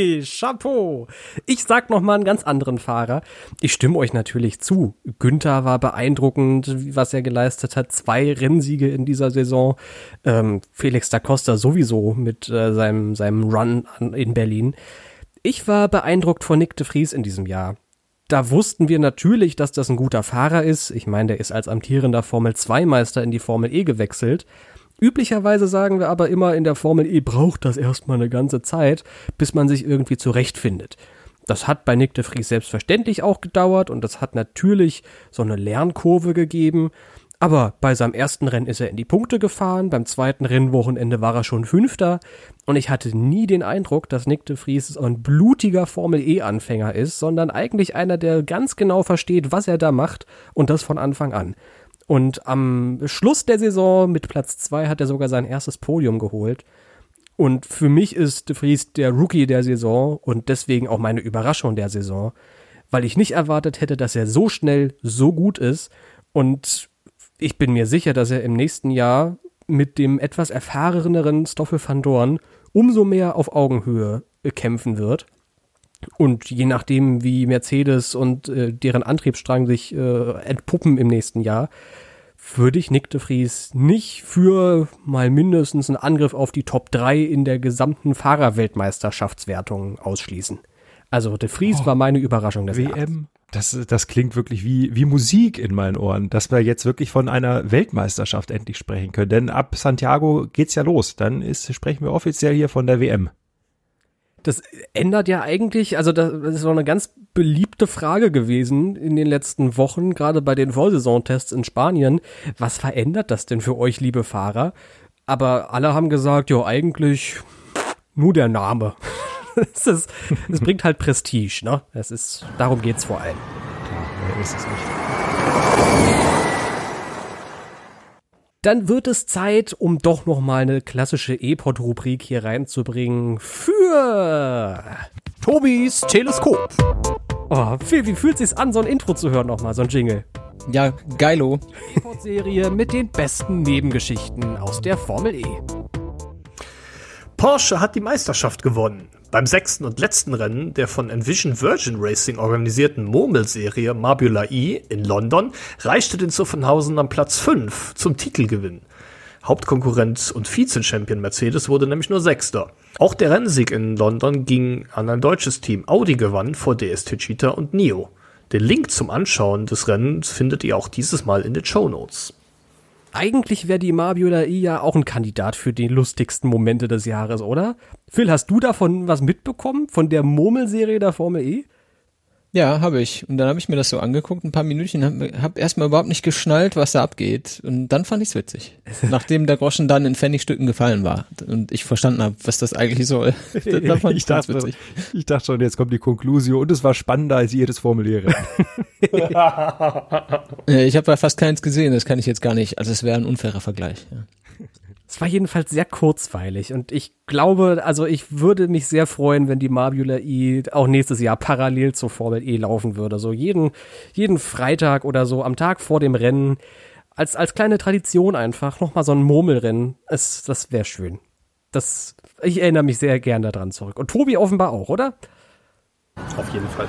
Chapeau. Ich sag noch mal einen ganz anderen Fahrer. Ich stimme euch natürlich zu. Günther war beeindruckend, was er geleistet hat. Zwei Rennsiege in dieser Saison. Ähm, Felix da Costa sowieso mit äh, seinem, seinem Run an, in Berlin. Ich war beeindruckt von Nyck de Vries in diesem Jahr. Da wussten wir natürlich, dass das ein guter Fahrer ist. Ich meine, der ist als amtierender Formel zwei Meister in die Formel E gewechselt. Üblicherweise sagen wir aber immer, in der Formel E braucht das erstmal eine ganze Zeit, bis man sich irgendwie zurechtfindet. Das hat bei Nyck de Vries selbstverständlich auch gedauert und das hat natürlich so eine Lernkurve gegeben. Aber bei seinem ersten Rennen ist er in die Punkte gefahren, beim zweiten Rennwochenende war er schon Fünfter und ich hatte nie den Eindruck, dass Nyck de Vries ein blutiger Formel-E-Anfänger ist, sondern eigentlich einer, der ganz genau versteht, was er da macht und das von Anfang an. Und am Schluss der Saison mit Platz zwei hat er sogar sein erstes Podium geholt. Und für mich ist de Vries der Rookie der Saison und deswegen auch meine Überraschung der Saison, weil ich nicht erwartet hätte, dass er so schnell so gut ist. Und ich bin mir sicher, dass er im nächsten Jahr mit dem etwas erfahreneren Stoffel van Dorn umso mehr auf Augenhöhe kämpfen wird. Und je nachdem, wie Mercedes und äh, deren Antriebsstrang sich äh, entpuppen im nächsten Jahr, würde ich Nyck de Vries nicht für mal mindestens einen Angriff auf die Top drei in der gesamten Fahrerweltmeisterschaftswertung ausschließen. Also de Vries oh, war meine Überraschung des W M. Das, das klingt wirklich wie, wie Musik in meinen Ohren, dass wir jetzt wirklich von einer Weltmeisterschaft endlich sprechen können. Denn ab Santiago geht's ja los. Dann ist, sprechen wir offiziell hier von der W M. Das ändert ja eigentlich, also das ist so eine ganz beliebte Frage gewesen in den letzten Wochen, gerade bei den Vorsaisontests in Spanien. Was verändert das denn für euch, liebe Fahrer? Aber alle haben gesagt, ja, eigentlich nur der Name. Es ist, es bringt halt Prestige, ne? Es ist, darum geht's vor allem. Klar, wer ist es nicht? Dann wird es Zeit, um doch noch mal eine klassische E-Pod-Rubrik hier reinzubringen für Tobis Teleskop. Oh, Phil, wie fühlt sich's an, so ein Intro zu hören nochmal, so ein Jingle? Ja, geilo. E-Pod-Serie mit den besten Nebengeschichten aus der Formel E. Porsche hat die Meisterschaft gewonnen. Beim sechsten und letzten Rennen der von Envision Virgin Racing organisierten Murmelserie Marbula E in London reichte den Zuffenhausen am Platz fünf zum Titelgewinn. Hauptkonkurrent und Vize-Champion Mercedes wurde nämlich nur Sechster. Auch der Rennsieg in London ging an ein deutsches Team. Audi gewann vor D S Techeetah und N I O. Den Link zum Anschauen des Rennens findet ihr auch dieses Mal in den Shownotes. Eigentlich wäre die Marbula E ja auch ein Kandidat für die lustigsten Momente des Jahres, oder? Phil, hast du davon was mitbekommen? Von der Murmelserie der Formel E? Ja, habe ich. Und dann habe ich mir das so angeguckt, ein paar Minütchen, habe hab erstmal überhaupt nicht geschnallt, was da abgeht. Und dann fand ich's witzig. Nachdem der Groschen dann in Pfennigstücken gefallen war und ich verstanden habe, was das eigentlich soll. Dann fand ich, ich, dachte, witzig. ich dachte schon, jetzt kommt die Konklusion und es war spannender als jedes Formel E-Rennen. Ja, ich habe ja fast keins gesehen, das kann ich jetzt gar nicht. Also es wäre ein unfairer Vergleich. Ja. Es war jedenfalls sehr kurzweilig und ich glaube, also ich würde mich sehr freuen, wenn die Marbula E auch nächstes Jahr parallel zur Formel E laufen würde. So jeden, jeden Freitag oder so am Tag vor dem Rennen als, als kleine Tradition einfach nochmal so ein Murmelrennen. Es, das wäre schön. Das, ich erinnere mich sehr gern daran zurück. Und Tobi offenbar auch, oder? Auf jeden Fall.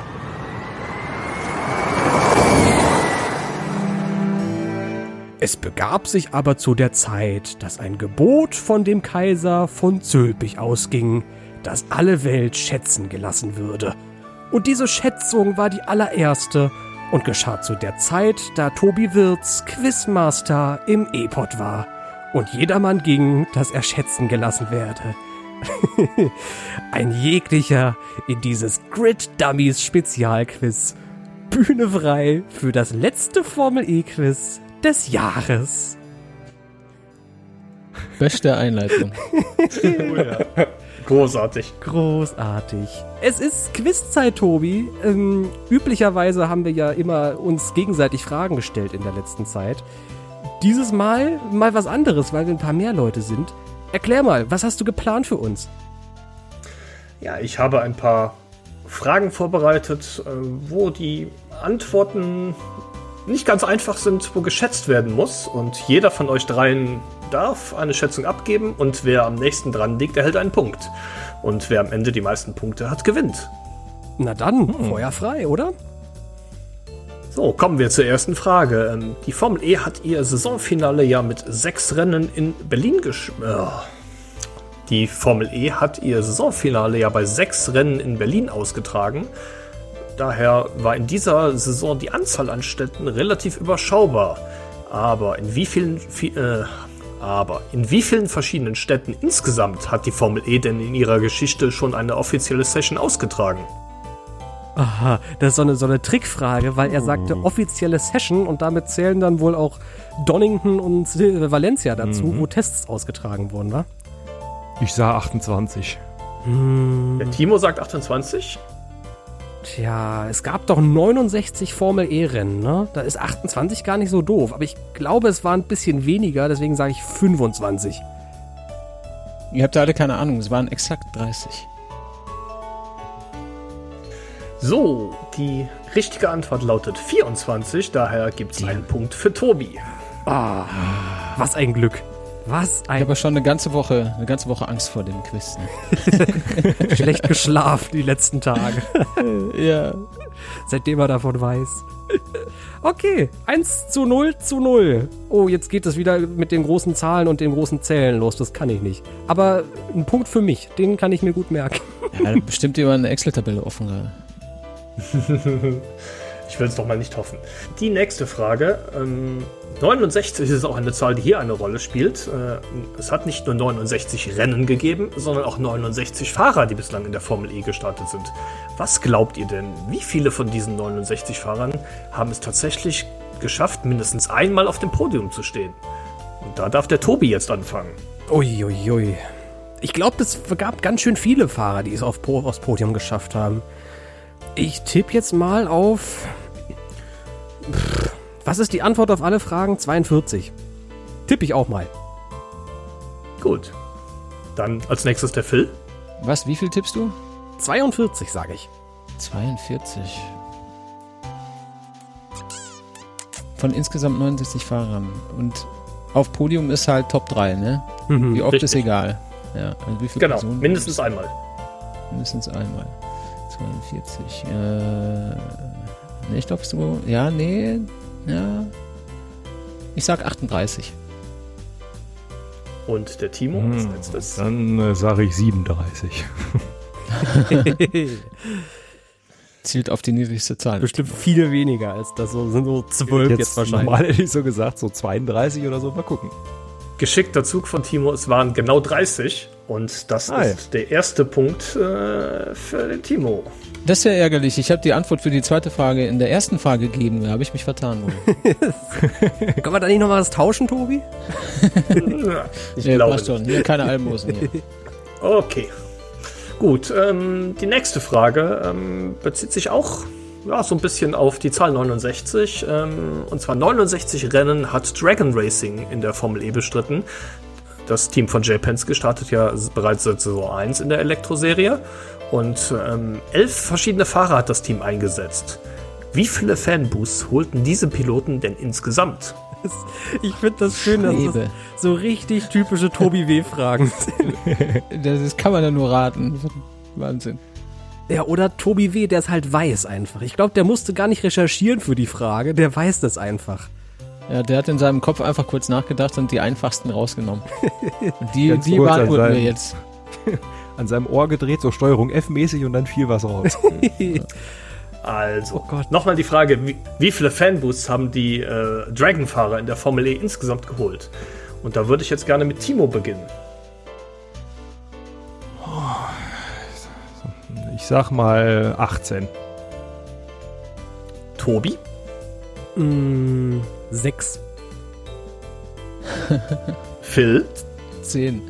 Es begab sich aber zu der Zeit, dass ein Gebot von dem Kaiser von Zülpich ausging, dass alle Welt schätzen gelassen würde. Und diese Schätzung war die allererste und geschah zu der Zeit, da Tobi Wirz Quizmaster im E-Pod war. Und jedermann ging, dass er schätzen gelassen werde. Ein jeglicher in dieses Grid Dummies Spezialquiz. Bühne frei für das letzte Formel-E-Quiz des Jahres. Beste Einleitung. Oh ja. Großartig. Großartig. Es ist Quizzeit, Tobi. Ähm, üblicherweise haben wir ja immer uns gegenseitig Fragen gestellt in der letzten Zeit. Dieses Mal mal was anderes, weil wir ein paar mehr Leute sind. Erklär mal, was hast du geplant für uns? Ja, ich habe ein paar Fragen vorbereitet, wo die Antworten nicht ganz einfach sind, wo geschätzt werden muss. Und jeder von euch dreien darf eine Schätzung abgeben und wer am nächsten dran liegt, erhält einen Punkt. Und wer am Ende die meisten Punkte hat, gewinnt. Na dann, hm. Feuer frei, oder? So, kommen wir zur ersten Frage. Die Formel E hat ihr Saisonfinale ja mit sechs Rennen in Berlin gespielt. Die Formel E hat ihr Saisonfinale ja bei sechs Rennen in Berlin ausgetragen. Daher war in dieser Saison die Anzahl an Städten relativ überschaubar. Aber in wie vielen, äh, aber in wie vielen verschiedenen Städten insgesamt hat die Formel E denn in ihrer Geschichte schon eine offizielle Session ausgetragen? Aha, das ist so eine, so eine Trickfrage, weil er sagte Oh. offizielle Session und damit zählen dann wohl auch Donington und Valencia dazu, Mhm. wo Tests ausgetragen wurden, wa? Ich sah achtundzwanzig. Hm, Der Timo sagt achtundzwanzig. tja, es gab doch neunundsechzig Formel-E-Rennen, ne? Da ist achtundzwanzig gar nicht so doof, aber ich glaube, es war ein bisschen weniger, deswegen sage ich fünfundzwanzig. Ihr habt alle keine Ahnung, es waren exakt dreißig. So, die richtige Antwort lautet vierundzwanzig, daher gibt es einen Punkt für Tobi. Ah, was ein Glück. Was Ich ein habe schon eine ganze Woche, eine ganze Woche Angst vor dem Quiz. Ne? schlecht geschlafen die letzten Tage. Ja. Seitdem er davon weiß. Okay, eins zu null zu null. Oh, jetzt geht es wieder mit den großen Zahlen und den großen Zählen los. Das kann ich nicht. Aber ein Punkt für mich, den kann ich mir gut merken. Ja, bestimmt jemand eine Excel-Tabelle offen gerade. Ich will es doch mal nicht hoffen. Die nächste Frage. Ähm, neunundsechzig ist auch eine Zahl, die hier eine Rolle spielt. Äh, es hat nicht nur neunundsechzig Rennen gegeben, sondern auch neunundsechzig Fahrer, die bislang in der Formel E gestartet sind. Was glaubt ihr denn? Wie viele von diesen neunundsechzig Fahrern haben es tatsächlich geschafft, mindestens einmal auf dem Podium zu stehen? Und da darf der Tobi jetzt anfangen. Uiuiui. Ui, ui. Ich glaube, es gab ganz schön viele Fahrer, die es auf po- aufs Podium geschafft haben. Ich tippe jetzt mal auf... Pff, was ist die Antwort auf alle Fragen? zweiundvierzig. Tippe ich auch mal. Gut. Dann als nächstes der Phil. Was, wie viel tippst du? zweiundvierzig, sage ich. zweiundvierzig. Von insgesamt neunundsechzig Fahrern. Und auf Podium ist halt Top drei, ne? Mhm, Wie oft richtig. ist egal. Ja, und wie viele Genau, Personen? mindestens einmal. Mindestens einmal. zweiundvierzig. Äh, ne, ich glaube so. Ja, nee. Ja. Ich sag achtunddreißig. Und der Timo als letztes. Dann äh, sage ich siebenunddreißig. Zielt auf die niedrigste Zahl. Bestimmt viel weniger als das. So, sind so zwölf jetzt, wahrscheinlich. Normal hätte ich so gesagt, so zweiunddreißig oder so. Mal gucken. Geschickter Zug von Timo, es waren genau dreißig. Und das Ah, ist der erste Punkt äh, für den Timo. Das ist ja ärgerlich. Ich habe die Antwort für die zweite Frage in der ersten Frage gegeben. Da habe ich mich vertan. Können wir da nicht noch mal was tauschen, Tobi? Ich Ja, glaube passt schon. Hier keine Almosen. Hier. Okay. Gut, ähm, die nächste Frage ähm, bezieht sich auch ja, so ein bisschen auf die Zahl neunundsechzig. Ähm, und zwar neunundsechzig Rennen hat Dragon Racing in der Formel E bestritten. Das Team von Jay Penske startet ja bereits seit Saison eins in der Elektroserie. Und ähm, elf verschiedene Fahrer hat das Team eingesetzt. Wie viele Fanboosts holten diese Piloten denn insgesamt? Ich finde das schön, dass Lebe. das so richtig typische Tobi-W-Fragen sind. Das kann man ja nur raten. Wahnsinn. Ja, oder Tobi W., der es halt weiß einfach. Ich glaube, der musste gar nicht recherchieren für die Frage, der weiß das einfach. Ja, der hat in seinem Kopf einfach kurz nachgedacht und die einfachsten rausgenommen. Und die, Ganz die kurz an beantworten wir seinem- jetzt. An seinem Ohr gedreht, so Steuerung F-mäßig und dann fiel was raus. Also, Oh Gott. nochmal die Frage, wie, wie viele Fanboosts haben die äh, Dragon-Fahrer in der Formel E insgesamt geholt? Und da würde ich jetzt gerne mit Timo beginnen. Ich sag mal achtzehn. Tobi? Mm, sechs. Phil? Zehn.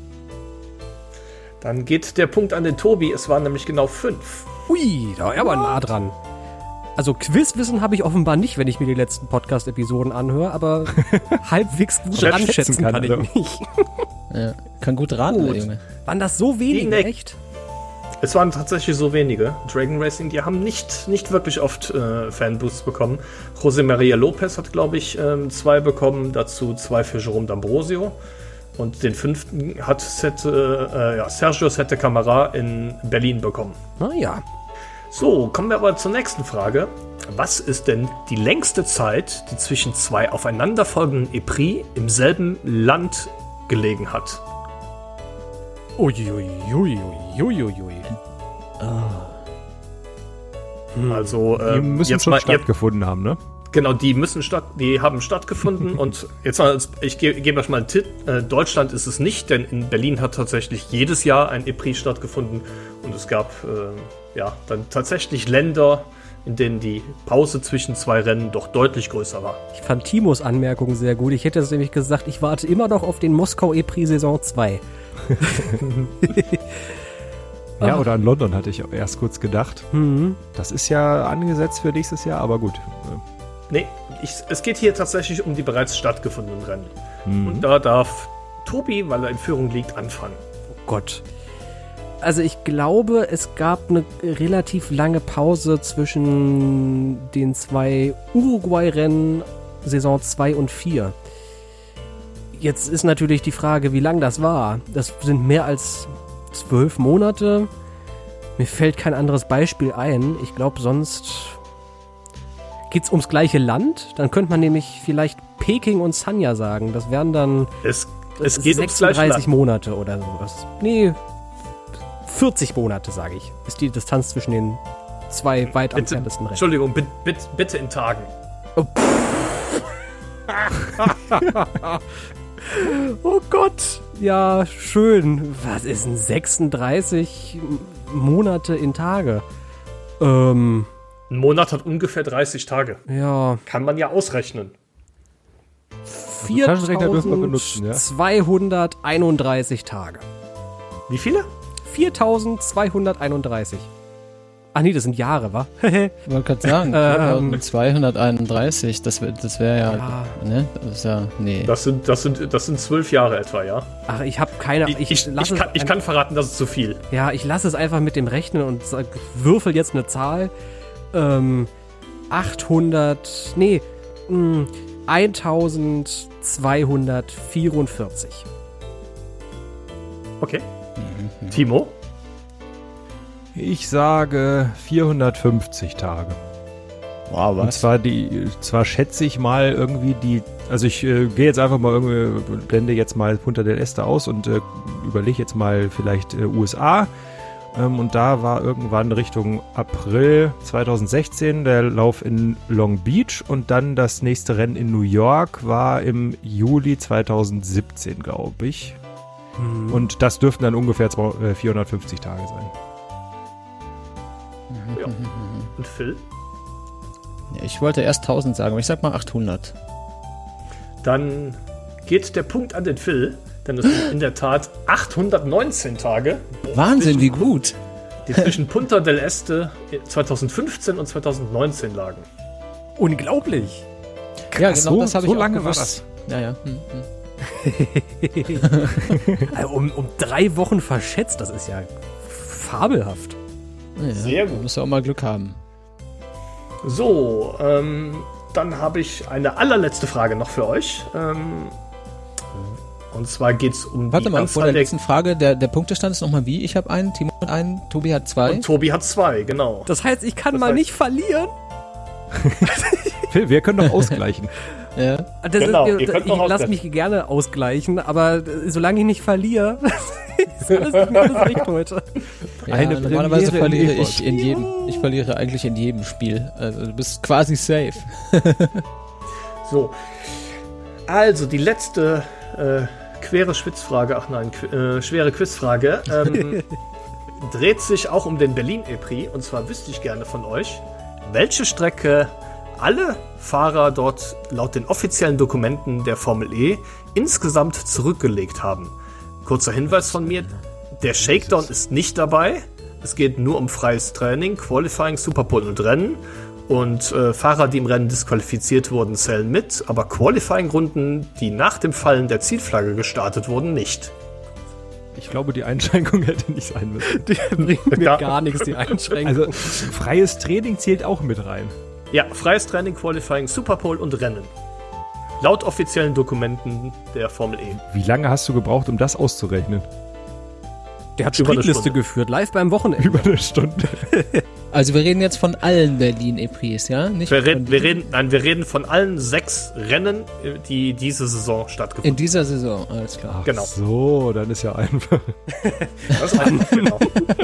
Dann geht der Punkt an den Tobi. Es waren nämlich genau fünf. Ui, da war er aber nah dran. Also Quizwissen habe ich offenbar nicht, wenn ich mir die letzten Podcast-Episoden anhöre, aber halbwegs gut Schätzen anschätzen kann, kann ich also. nicht. Ja, kann gut raten, Gut. der Junge. Waren das so wenige, Die ne- echt? Es waren tatsächlich so wenige. Dragon Racing, die haben nicht, nicht wirklich oft äh, Fanboosts bekommen. José María López hat, glaube ich, ähm, zwei bekommen. Dazu zwei für Jerome D'Ambrosio. Und den fünften hat Sette, äh, ja, Sergio Sette Camara in Berlin bekommen. Naja. So, kommen wir aber zur nächsten Frage. Was ist denn die längste Zeit, die zwischen zwei aufeinanderfolgenden E-Prix im selben Land gelegen hat? Uiuiuiuiuiui. Also, Die äh, müssen jetzt schon mal, jetzt, stattgefunden haben, ne? genau, die müssen statt, die haben stattgefunden. Und jetzt mal, ich ge gebe euch mal einen Tipp. Äh, Deutschland ist es nicht, denn in Berlin hat tatsächlich jedes Jahr ein E-Prix stattgefunden. Und es gab äh, ja dann tatsächlich Länder, in denen die Pause zwischen zwei Rennen doch deutlich größer war. Ich fand Timos Anmerkung sehr gut. Ich hätte es nämlich gesagt, ich warte immer noch auf den Moskau E-Prix Saison zwei. Ja, oder an London hatte ich erst kurz gedacht. Mhm. Das ist ja angesetzt für nächstes Jahr, aber gut. Nee, ich, es geht hier tatsächlich um die bereits stattgefundenen Rennen. Mhm. Und da darf Tobi, weil er in Führung liegt, anfangen. Oh Gott. Also ich glaube, es gab eine relativ lange Pause zwischen den zwei Uruguay-Rennen Saison zwei und vier. Jetzt ist natürlich die Frage, wie lang das war. Das sind mehr als zwölf Monate. Mir fällt kein anderes Beispiel ein. Ich glaube, sonst geht's ums gleiche Land. Dann könnte man nämlich vielleicht Peking und Sanya sagen. Das wären dann Es, es geht ums gleiche sechsunddreißig Land. Monate oder sowas. Nee, vierzig Monate, sage ich, ist die Distanz zwischen den zwei weit Bitte, entferntesten Rennen. Entschuldigung, bitte, bitte, bitte in Tagen. Oh Gott, ja, schön. Was ist denn sechsunddreißig Monate in Tage? Ähm, Ein Monat hat ungefähr dreißig Tage. ja, Kann man ja ausrechnen. Taschenrechner dürfen wir benutzen, ja. viertausendzweihunderteinunddreißig Tage. Wie viele? viertausendzweihunderteinunddreißig. Ach nee, das sind Jahre, wa? Ich wollte gerade sagen, Ähm. zweihunderteinunddreißig, das wäre das wär ja, Ja. ne? Das ist ja, nee. Das sind, das sind, das sind zwölf Jahre etwa, ja. Ach, ich habe keine... Ich, ich, lass ich, es kann, ich ein- kann verraten, das ist zu viel. Ja, ich lasse es einfach mit dem Rechnen und sag, würfel jetzt eine Zahl. Ähm, achthundert, nee, mh, eintausendzweihundertvierundvierzig. Okay. Timo? Ich sage vierhundertfünfzig Tage. Wow, Und was? zwar die, zwar schätze ich mal irgendwie die, also ich äh, gehe jetzt einfach mal irgendwie, blende jetzt mal Punta del Este aus und äh, überlege jetzt mal vielleicht äh, U S A. Ähm, und da war irgendwann Richtung April zweitausendsechzehn der Lauf in Long Beach und dann das nächste Rennen in New York war im Juli zweitausendsiebzehn, glaube ich. Hm. Und das dürften dann ungefähr zwei, äh, vierhundertfünfzig Tage sein. Ja. Und Phil? Ja, ich wollte erst tausend sagen, aber ich sag mal achthundert. Dann geht der Punkt an den Phil, denn es sind in der Tat achthundertneunzehn Tage, Wahnsinn, wie gut. die zwischen Punta del Este zweitausendfünfzehn und zweitausendneunzehn lagen. Unglaublich. Ja, genau, so- das habe so ich auch lange war gewusst. Ja, ja. Hm, hm. Also um, um drei Wochen verschätzt, das ist ja fabelhaft. Ja, Sehr gut. Man muss ja auch mal Glück haben. So, ähm, dann habe ich eine allerletzte Frage noch für euch. Ähm, und zwar geht es um Warte die mal, vor Anzahl der der... letzten Frage, der, der Punktestand ist nochmal wie? Ich habe einen, Timo hat einen, Tobi hat zwei. Und Tobi hat zwei, genau. Das heißt, ich kann Das mal heißt- nicht verlieren. Phil, wir können doch ausgleichen. Ja. Das Genau, ist, ihr könnt noch ich lasse ausgleichen. mich gerne ausgleichen, aber solange ich nicht verliere, ist alles nicht mehr das Recht heute. Ja, Eine normalerweise Premiere im verliere E-Pod. ich in jedem, ich verliere eigentlich in jedem Spiel. Also du bist quasi safe. So, also die letzte äh, quere Schwitzfrage, ach nein, qu äh, schwere Quizfrage, ähm, dreht sich auch um den Berlin-E-Prix. Und zwar wüsste ich gerne von euch, welche Strecke alle Fahrer dort laut den offiziellen Dokumenten der Formel E insgesamt zurückgelegt haben. Kurzer Hinweis von mir, der Shakedown ist nicht dabei. Es geht nur um freies Training, Qualifying, Superpole und Rennen. Und äh, Fahrer, die im Rennen disqualifiziert wurden, zählen mit. Aber Qualifying-Runden, die nach dem Fallen der Zielflagge gestartet wurden, nicht. Ich glaube, die Einschränkung hätte nicht sein müssen. Die bringt mir Ja. gar nichts, die Einschränkung. Also, freies Training zählt auch mit rein. Ja, freies Training, Qualifying, Superpole und Rennen. Laut offiziellen Dokumenten der Formel E. Wie lange hast du gebraucht, um das auszurechnen? Der hat über eine Strichliste Stunde. geführt, live beim Wochenende. Über eine Stunde. Also wir reden jetzt von allen Berlin-E-Prix, ja? Nicht Wir von reden, wir, reden, nein, wir reden von allen sechs Rennen, die diese Saison stattgefunden in dieser Saison, alles klar. Genau. So, dann ist ja einfach. haben. Das ist einfach, genau.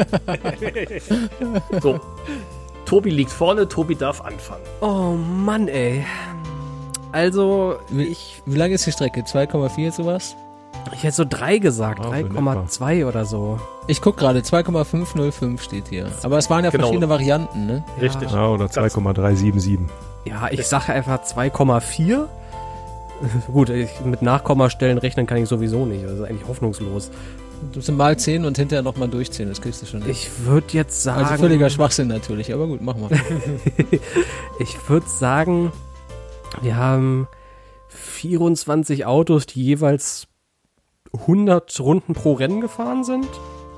So, Tobi liegt vorne, Tobi darf anfangen. Oh Mann, ey. Also, Wie, ich, wie lange ist die Strecke? zwei Komma vier sowas? ich hätte so drei gesagt, Ja, so drei in Komma zwei oder so. Ich guck gerade, zwei Komma fünf null fünf steht hier. Aber es waren ja Genau. verschiedene Varianten, ne? Richtig. Ja, oder zwei Komma drei sieben sieben. Ja, ich sage einfach zwei Komma vier. Gut, ich, mit Nachkommastellen rechnen kann ich sowieso nicht. Das ist eigentlich hoffnungslos. Du musst mal zehn und hinterher nochmal durchziehen, das kriegst du schon hin. Ich würde jetzt sagen... Also völliger Schwachsinn natürlich, aber gut, mach mal. Ich würde sagen, wir haben vierundzwanzig Autos, die jeweils hundert Runden pro Rennen gefahren sind.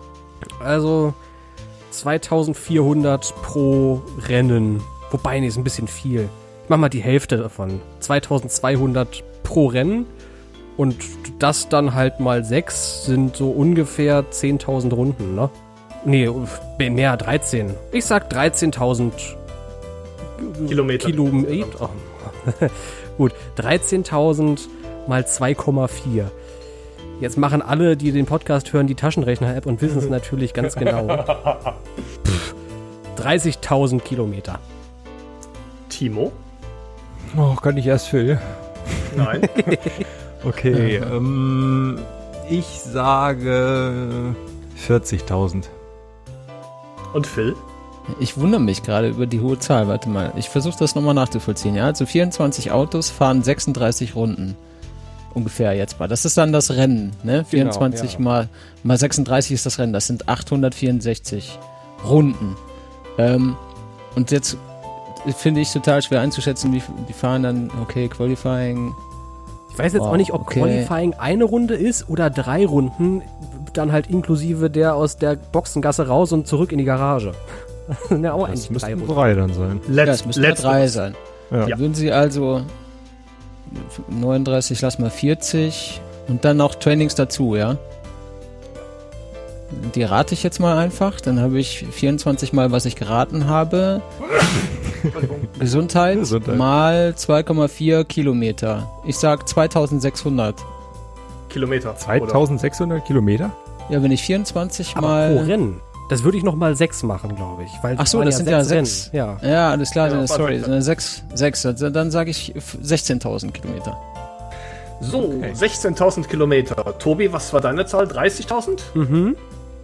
Also zweitausendvierhundert pro Rennen. Wobei, nee, ist ein bisschen viel. Ich mach mal die Hälfte davon. zweitausendzweihundert pro Rennen. Und das dann halt mal sechs sind so ungefähr zehntausend Runden, ne? Nee, mehr, dreizehn. Ich sag dreizehntausend Kilometer. Kilometer. Oh. Gut, dreizehntausend mal zwei Komma vier. Jetzt machen alle, die den Podcast hören, die Taschenrechner-App und wissen es natürlich ganz genau. dreißigtausend Kilometer. Timo? Oh, kann ich erst Phil? Nein. Okay, ähm, ich sage vierzigtausend. Und Phil? Ich wundere mich gerade über die hohe Zahl. Warte mal, ich versuche das nochmal nachzuvollziehen. Ja, also vierundzwanzig Autos fahren sechsunddreißig Runden. Ungefähr jetzt mal. Das ist dann das Rennen, ne? vierundzwanzig Genau, ja. mal, mal sechsunddreißig ist das Rennen. Das sind achthundertvierundsechzig Runden. Ähm, und jetzt finde ich total schwer einzuschätzen, wie die fahren dann, okay, Qualifying. Ich weiß jetzt Oh, auch nicht, ob okay. Qualifying eine Runde ist oder drei Runden, dann halt inklusive der aus der Boxengasse raus und zurück in die Garage. Das sind ja auch Das eigentlich drei müssten Runden. drei dann sein. Ja, Letz, es müssen ja drei sein. Ja. Ja. Würden Sie also neununddreißig, lass mal vierzig und dann noch Trainings dazu, ja? Die rate ich jetzt mal einfach. Dann habe ich vierundzwanzig mal, was ich geraten habe. Gesundheit, Gesundheit. mal zwei Komma vier Kilometer. Ich sag zweitausendsechshundert. Kilometer. zweitausendsechshundert Kilometer? Ja, wenn ich vierundzwanzig Aber mal... pro Rennen. Das würde ich noch mal sechs machen, glaube ich. Weil Ach so, waren das sind ja sechs. Rennen. Ja. Ja, alles klar, Ja, dann, sorry, sechs. dann sechs, sechs. Also dann sage ich sechzehntausend Kilometer. So, sechzehntausend Kilometer. Tobi, was war deine Zahl? dreißigtausend? Mhm.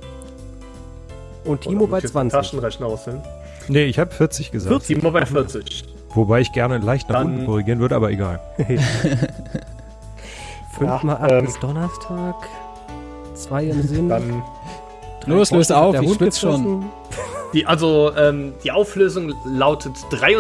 Und Timo Oder bei muss ich jetzt meinen zwanzig. Taschenrechner aussehen. Nee, ich habe vierzig gesagt. Timo bei vierzig. Wobei ich gerne leicht nach Dann- unten korrigieren würde, aber egal. fünf mal acht ähm, ist Donnerstag. zwei im Sinn. Dann Drei Los, löst Porschen hat auf, der ich Hund schwitz schon. gefressen. die, also ähm, die Auflösung lautet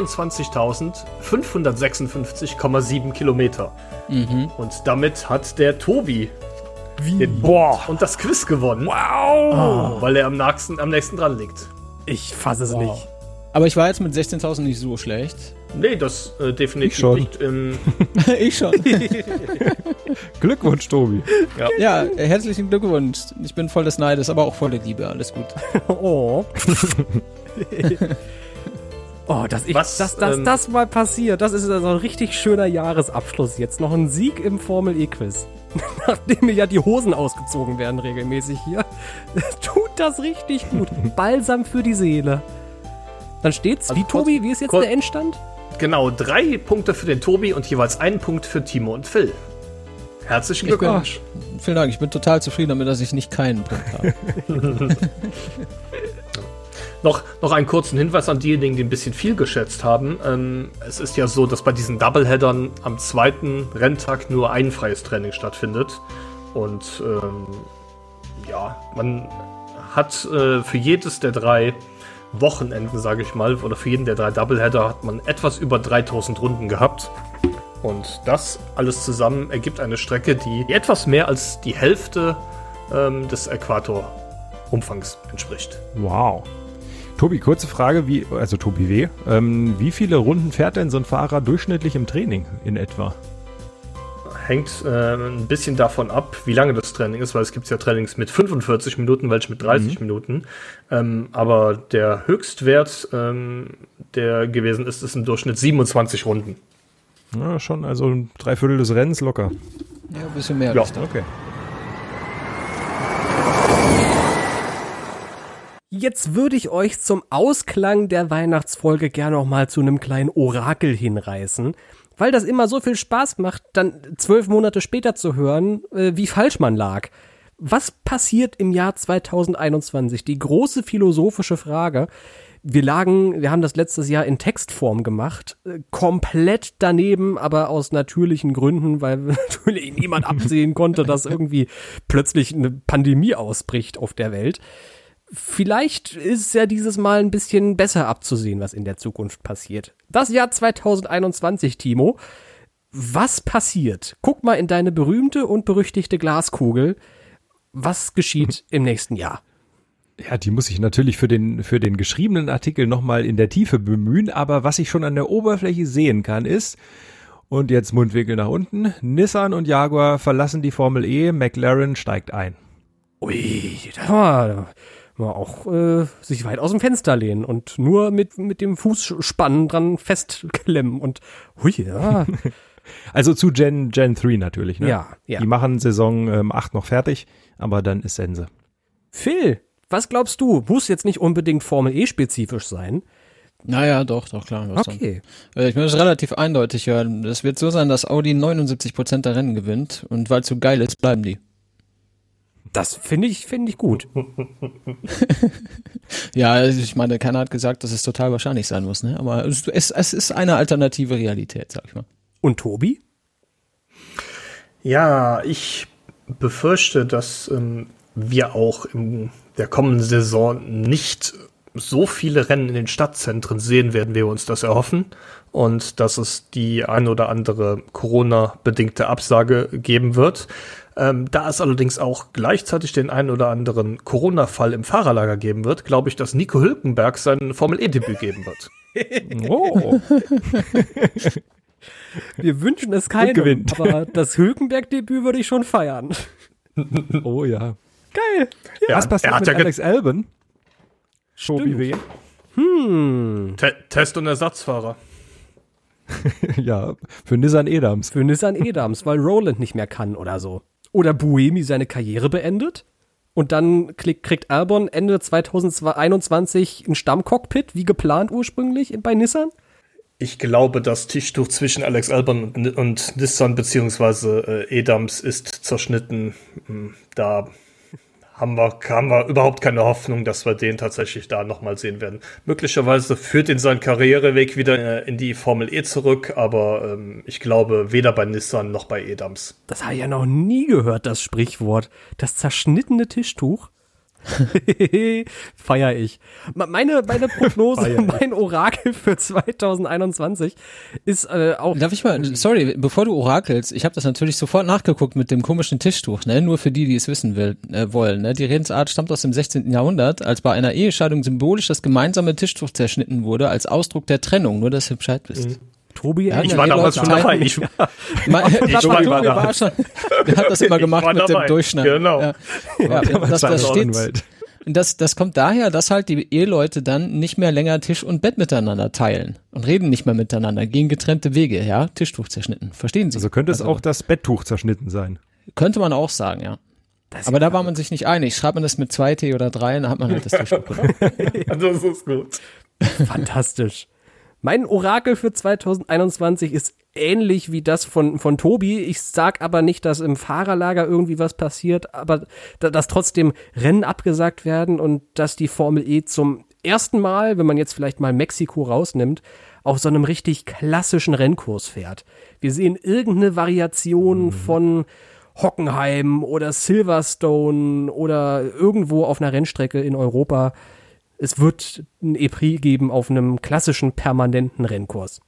dreiundzwanzigtausendfünfhundertsechsundfünfzig Komma sieben Kilometer. Mhm. Und damit hat der Tobi den Boah. und das Quiz gewonnen, Wow. weil er am nächsten, am nächsten dran liegt. Ich fasse es nicht. Aber ich war jetzt mit sechzehntausend nicht so schlecht. Nee, das äh, definitiv Ich schon. nicht. Im, ich schon. Glückwunsch, Tobi. Ja, äh, herzlichen Glückwunsch. Ich bin voll des Neides, aber auch voll der Liebe. Alles gut. Oh. Oh, dass ich, Was, dass, dass ähm, das mal passiert. Das ist also ein richtig schöner Jahresabschluss jetzt. Noch ein Sieg im Formel-E-Quiz. Nachdem mir ja die Hosen ausgezogen werden regelmäßig hier. Tut das richtig gut. Balsam für die Seele. Dann steht's, Also wie kurz- Tobi, wie ist jetzt kurz- der Endstand? genau, drei Punkte für den Tobi und jeweils einen Punkt für Timo und Phil. Herzlichen Ich bin, Glückwunsch. vielen Dank. Ich bin total zufrieden damit, dass ich nicht keinen Punkt habe. Noch, noch einen kurzen Hinweis an diejenigen, die ein bisschen viel geschätzt haben. Ähm, es ist ja so, dass bei diesen Doubleheadern am zweiten Renntag nur ein freies Training stattfindet. Und ähm, ja, man hat äh, für jedes der drei Wochenenden, sage ich mal, oder für jeden der drei Doubleheader hat man etwas über dreitausend Runden gehabt. Und das alles zusammen ergibt eine Strecke, die etwas mehr als die Hälfte ähm, des Äquatorumfangs entspricht. Wow. Tobi, kurze Frage, wie, also Tobi W., ähm, wie viele Runden fährt denn so ein Fahrer durchschnittlich im Training in etwa? Hängt äh, ein bisschen davon ab, wie lange das Training ist, weil es gibt ja Trainings mit fünfundvierzig Minuten, welche mit dreißig Minuten. Ähm, aber der Höchstwert, ähm, der gewesen ist, ist im Durchschnitt siebenundzwanzig Runden. Ja, schon, also ein Dreiviertel des Rennens locker. Ja, ein bisschen mehr. Ja. Lust. Okay. Jetzt würde ich euch zum Ausklang der Weihnachtsfolge gerne noch mal zu einem kleinen Orakel hinreißen, weil das immer so viel Spaß macht, dann zwölf Monate später zu hören, äh, wie falsch man lag. Was passiert im Jahr zweitausendeinundzwanzig? Die große philosophische Frage. Wir lagen, wir haben das letztes Jahr in Textform gemacht, äh, komplett daneben, aber aus natürlichen Gründen, weil natürlich niemand absehen konnte, dass irgendwie plötzlich eine Pandemie ausbricht auf der Welt. Vielleicht ist es ja dieses Mal ein bisschen besser abzusehen, was in der Zukunft passiert. Das Jahr zweitausendeinundzwanzig, Timo. Was passiert? Guck mal in deine berühmte und berüchtigte Glaskugel. Was geschieht im nächsten Jahr? Ja, die muss ich natürlich für den, für den geschriebenen Artikel nochmal in der Tiefe bemühen, aber was ich schon an der Oberfläche sehen kann ist, und jetzt Mundwinkel nach unten, Nissan und Jaguar verlassen die Formel E, McLaren steigt ein. Ui, da war mal auch äh, sich weit aus dem Fenster lehnen und nur mit, mit dem Fußspann dran festklemmen und hui, ja. Also zu Gen, Gen drei natürlich, ne? Ja, ja. Die machen Saison ähm, acht noch fertig, aber dann ist Sense. Phil, was glaubst du? Muss jetzt nicht unbedingt Formel E-spezifisch sein. Naja, doch, doch, klar. Was Okay. dann? Ich muss es relativ eindeutig hören. Es wird so sein, dass Audi neunundsiebzig Prozent der Rennen gewinnt und weil es so geil ist, bleiben die. Das finde ich, finde ich gut. Ja, ich meine, keiner hat gesagt, dass es total wahrscheinlich sein muss, ne? Aber es, es, es ist eine alternative Realität, sag ich mal. Und Tobi? Ja, ich befürchte, dass ähm, wir auch in der kommenden Saison nicht so viele Rennen in den Stadtzentren sehen werden, wie wir uns das erhoffen. Und dass es die ein oder andere Corona-bedingte Absage geben wird. Ähm, da es allerdings auch gleichzeitig den einen oder anderen Corona-Fall im Fahrerlager geben wird, glaube ich, dass Nico Hülkenberg sein Formel-E-Debüt geben wird. Oh. Wir wünschen es keinem, gewinnt. aber das Hülkenberg-Debüt würde ich schon feiern. Oh ja. Geil. Ja, Was passiert er hat mit ja ge- Alex Albon? Tobi W. Hm. Te- Test- und Ersatzfahrer. Ja, für Nissan Edams. Für Nissan Edams, weil Roland nicht mehr kann oder so. Oder Buemi seine Karriere beendet. Und dann kriegt, kriegt Albon Ende zwanzig einundzwanzig ein Stammcockpit, wie geplant ursprünglich bei Nissan. Ich glaube, das Tischtuch zwischen Alex Albon und, und Nissan beziehungsweise äh, Edams ist zerschnitten. Da haben wir, haben wir überhaupt keine Hoffnung, dass wir den tatsächlich da nochmal sehen werden. Möglicherweise führt ihn sein Karriereweg wieder äh, in die Formel E zurück, aber ähm, ich glaube weder bei Nissan noch bei Edams. Das habe ich ja noch nie gehört, das Sprichwort. Das zerschnittene Tischtuch. Feier ich. Meine, meine Prognose, mein Orakel für zwanzig einundzwanzig ist äh, auch... Darf ich mal, sorry, bevor du orakelst, ich habe das natürlich sofort nachgeguckt mit dem komischen Tischtuch, ne? Nur für die, die es wissen will, äh, wollen. Ne? Die Redensart stammt aus dem sechzehnten Jahrhundert, als bei einer Ehescheidung symbolisch das gemeinsame Tischtuch zerschnitten wurde, als Ausdruck der Trennung, nur dass ihr Bescheid wisst. Mhm. Tobi, Ja, Ich ja, war die damals Leute schon dabei. teilen- Ich, Ma- Ich Papa war Tobi da. war schon, der hat das immer Ich gemacht war mit dabei. dem Durchschnitt. Genau. Ja. Ja, das, das steht, Anwalt. das, das kommt daher, dass halt die Eheleute dann nicht mehr länger Tisch und Bett miteinander teilen und reden nicht mehr miteinander, gehen getrennte Wege, ja, Tischtuch zerschnitten. Verstehen Sie? Also könnte es auch das Betttuch zerschnitten sein. Könnte man auch sagen, ja. Aber da war man sich nicht einig. Schreibt man das mit zwei T oder drei, dann hat man halt das Tischtuch, oder? das ist gut. fantastisch. Mein Orakel für zwanzig einundzwanzig ist ähnlich wie das von, von Tobi. Ich sag aber nicht, dass im Fahrerlager irgendwie was passiert, aber da, dass trotzdem Rennen abgesagt werden und dass die Formel E zum ersten Mal, wenn man jetzt vielleicht mal Mexiko rausnimmt, auf so einem richtig klassischen Rennkurs fährt. Wir sehen irgendeine Variation mhm. von Hockenheim oder Silverstone oder irgendwo auf einer Rennstrecke in Europa. Es wird ein E-Prix geben auf einem klassischen permanenten Rennkurs.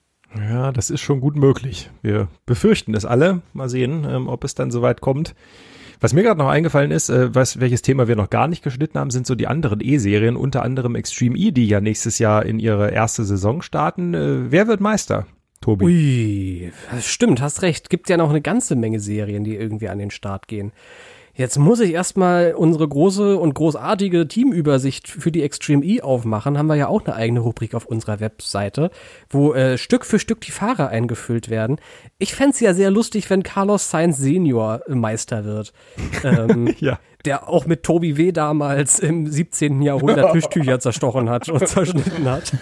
Ja, das ist schon gut möglich. Wir befürchten es alle. Mal sehen, ähm, ob es dann soweit kommt. Was mir gerade noch eingefallen ist, äh, was, welches Thema wir noch gar nicht geschnitten haben, sind so die anderen E-Serien, unter anderem Extreme E, die ja nächstes Jahr in ihre erste Saison starten. Äh, wer wird Meister, Tobi? Ui, das stimmt, hast recht. Gibt ja noch eine ganze Menge Serien, die irgendwie an den Start gehen. Jetzt muss ich erstmal unsere große und großartige Teamübersicht für die Extreme E aufmachen. Haben wir ja auch eine eigene Rubrik auf unserer Webseite, wo äh, Stück für Stück die Fahrer eingefüllt werden. Ich fänd's ja sehr lustig, wenn Carlos Sainz Senior Meister wird. Ähm, Ja. Der auch mit Tobi W. damals im siebzehnten Jahrhundert Tischtücher zerstochen hat und zerschnitten hat.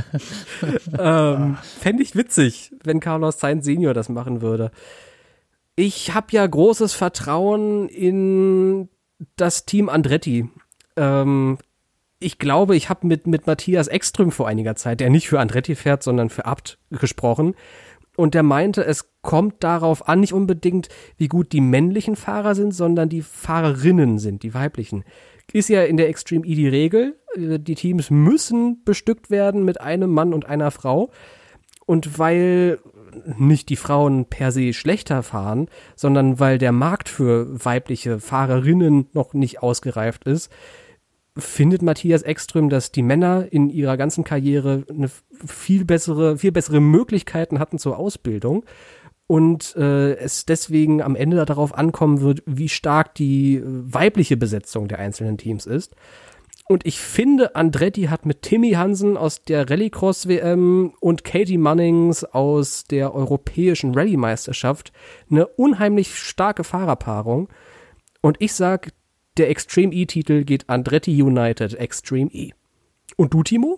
ähm, Fände ich witzig, wenn Carlos Sainz Senior das machen würde. Ich habe ja großes Vertrauen in das Team Andretti. Ähm, ich glaube, ich habe mit, mit Matthias Ekström vor einiger Zeit, der nicht für Andretti fährt, sondern für Abt, gesprochen. Und der meinte, es kommt darauf an, nicht unbedingt, wie gut die männlichen Fahrer sind, sondern die Fahrerinnen sind, die weiblichen. Ist ja in der Extreme E die Regel. Die Teams müssen bestückt werden mit einem Mann und einer Frau. Und weil nicht die Frauen per se schlechter fahren, sondern weil der Markt für weibliche Fahrerinnen noch nicht ausgereift ist, findet Matthias Ekström, dass die Männer in ihrer ganzen Karriere eine viel bessere, viel bessere Möglichkeiten hatten zur Ausbildung und äh, es deswegen am Ende darauf ankommen wird, wie stark die weibliche Besetzung der einzelnen Teams ist. Und ich finde, Andretti hat mit Timmy Hansen aus der Rallycross-W M und Katie Munnings aus der europäischen Rallye-Meisterschaft eine unheimlich starke Fahrerpaarung. Und ich sag, der Extreme E-Titel geht Andretti United Extreme E. Und du, Timo?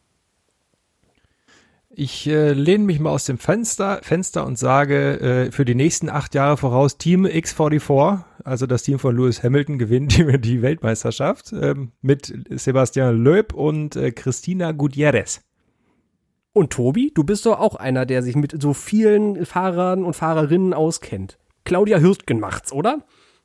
Ich äh, lehne mich mal aus dem Fenster, Fenster und sage, äh, für die nächsten acht Jahre voraus, Team X vierundvierzig, also das Team von Lewis Hamilton, gewinnt die, die Weltmeisterschaft ähm, mit Sebastian Loeb und äh, Cristina Gutierrez. Und Tobi, du bist doch auch einer, der sich mit so vielen Fahrern und Fahrerinnen auskennt. Claudia Hürtgen macht's, oder?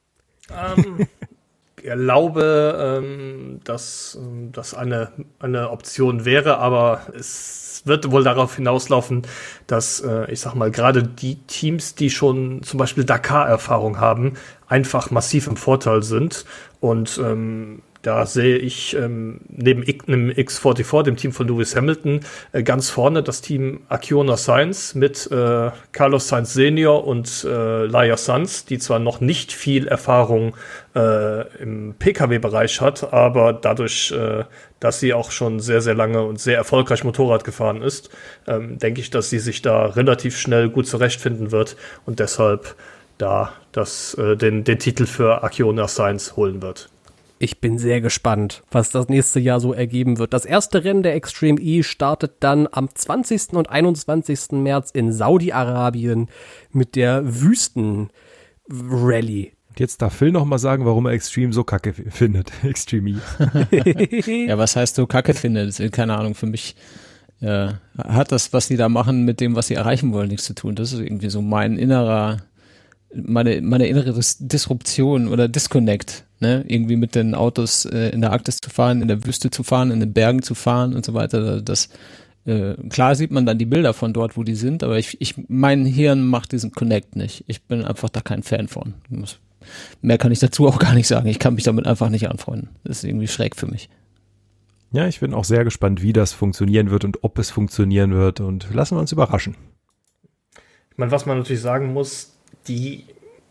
Ähm, ich glaube, ähm, dass ähm, das eine, eine Option wäre, aber es wird wohl darauf hinauslaufen, dass, äh, ich sag mal, gerade die Teams, die schon zum Beispiel Dakar-Erfahrung haben, einfach massiv im Vorteil sind. Und ähm, da sehe ich ähm, neben einem X vierundvierzig, dem Team von Lewis Hamilton, äh, ganz vorne das Team Acciona Sainz mit äh, Carlos Sainz Senior und äh, Laia Sanz, die zwar noch nicht viel Erfahrung äh, im P K W-Bereich hat, aber dadurch, äh, dass sie auch schon sehr, sehr lange und sehr erfolgreich Motorrad gefahren ist, ähm, denke ich, dass sie sich da relativ schnell gut zurechtfinden wird und deshalb da das, äh, den, den Titel für Acciona Sainz holen wird. Ich bin sehr gespannt, was das nächste Jahr so ergeben wird. Das erste Rennen der Extreme E startet dann am zwanzigsten und einundzwanzigsten März in Saudi-Arabien mit der Wüsten-Rallye. Jetzt darf Phil noch mal sagen, warum er Extreme so kacke findet. Extreme E. Ja, was heißt so kacke findet? Keine Ahnung, für mich äh, hat das, was die da machen, mit dem, was sie erreichen wollen, nichts zu tun. Das ist irgendwie so mein innerer, meine, meine innere Dis- Disruption oder Disconnect, ne? Irgendwie mit den Autos äh, in der Arktis zu fahren, in der Wüste zu fahren, in den Bergen zu fahren und so weiter. Das äh, klar sieht man dann die Bilder von dort, wo die sind, aber ich, ich mein Hirn macht diesen Connect nicht. Ich bin einfach da kein Fan von. Ich muss, mehr kann ich dazu auch gar nicht sagen. Ich kann mich damit einfach nicht anfreunden. Das ist irgendwie schräg für mich. Ja, ich bin auch sehr gespannt, wie das funktionieren wird und ob es funktionieren wird und lassen wir uns überraschen. Ich meine, was man natürlich sagen muss, die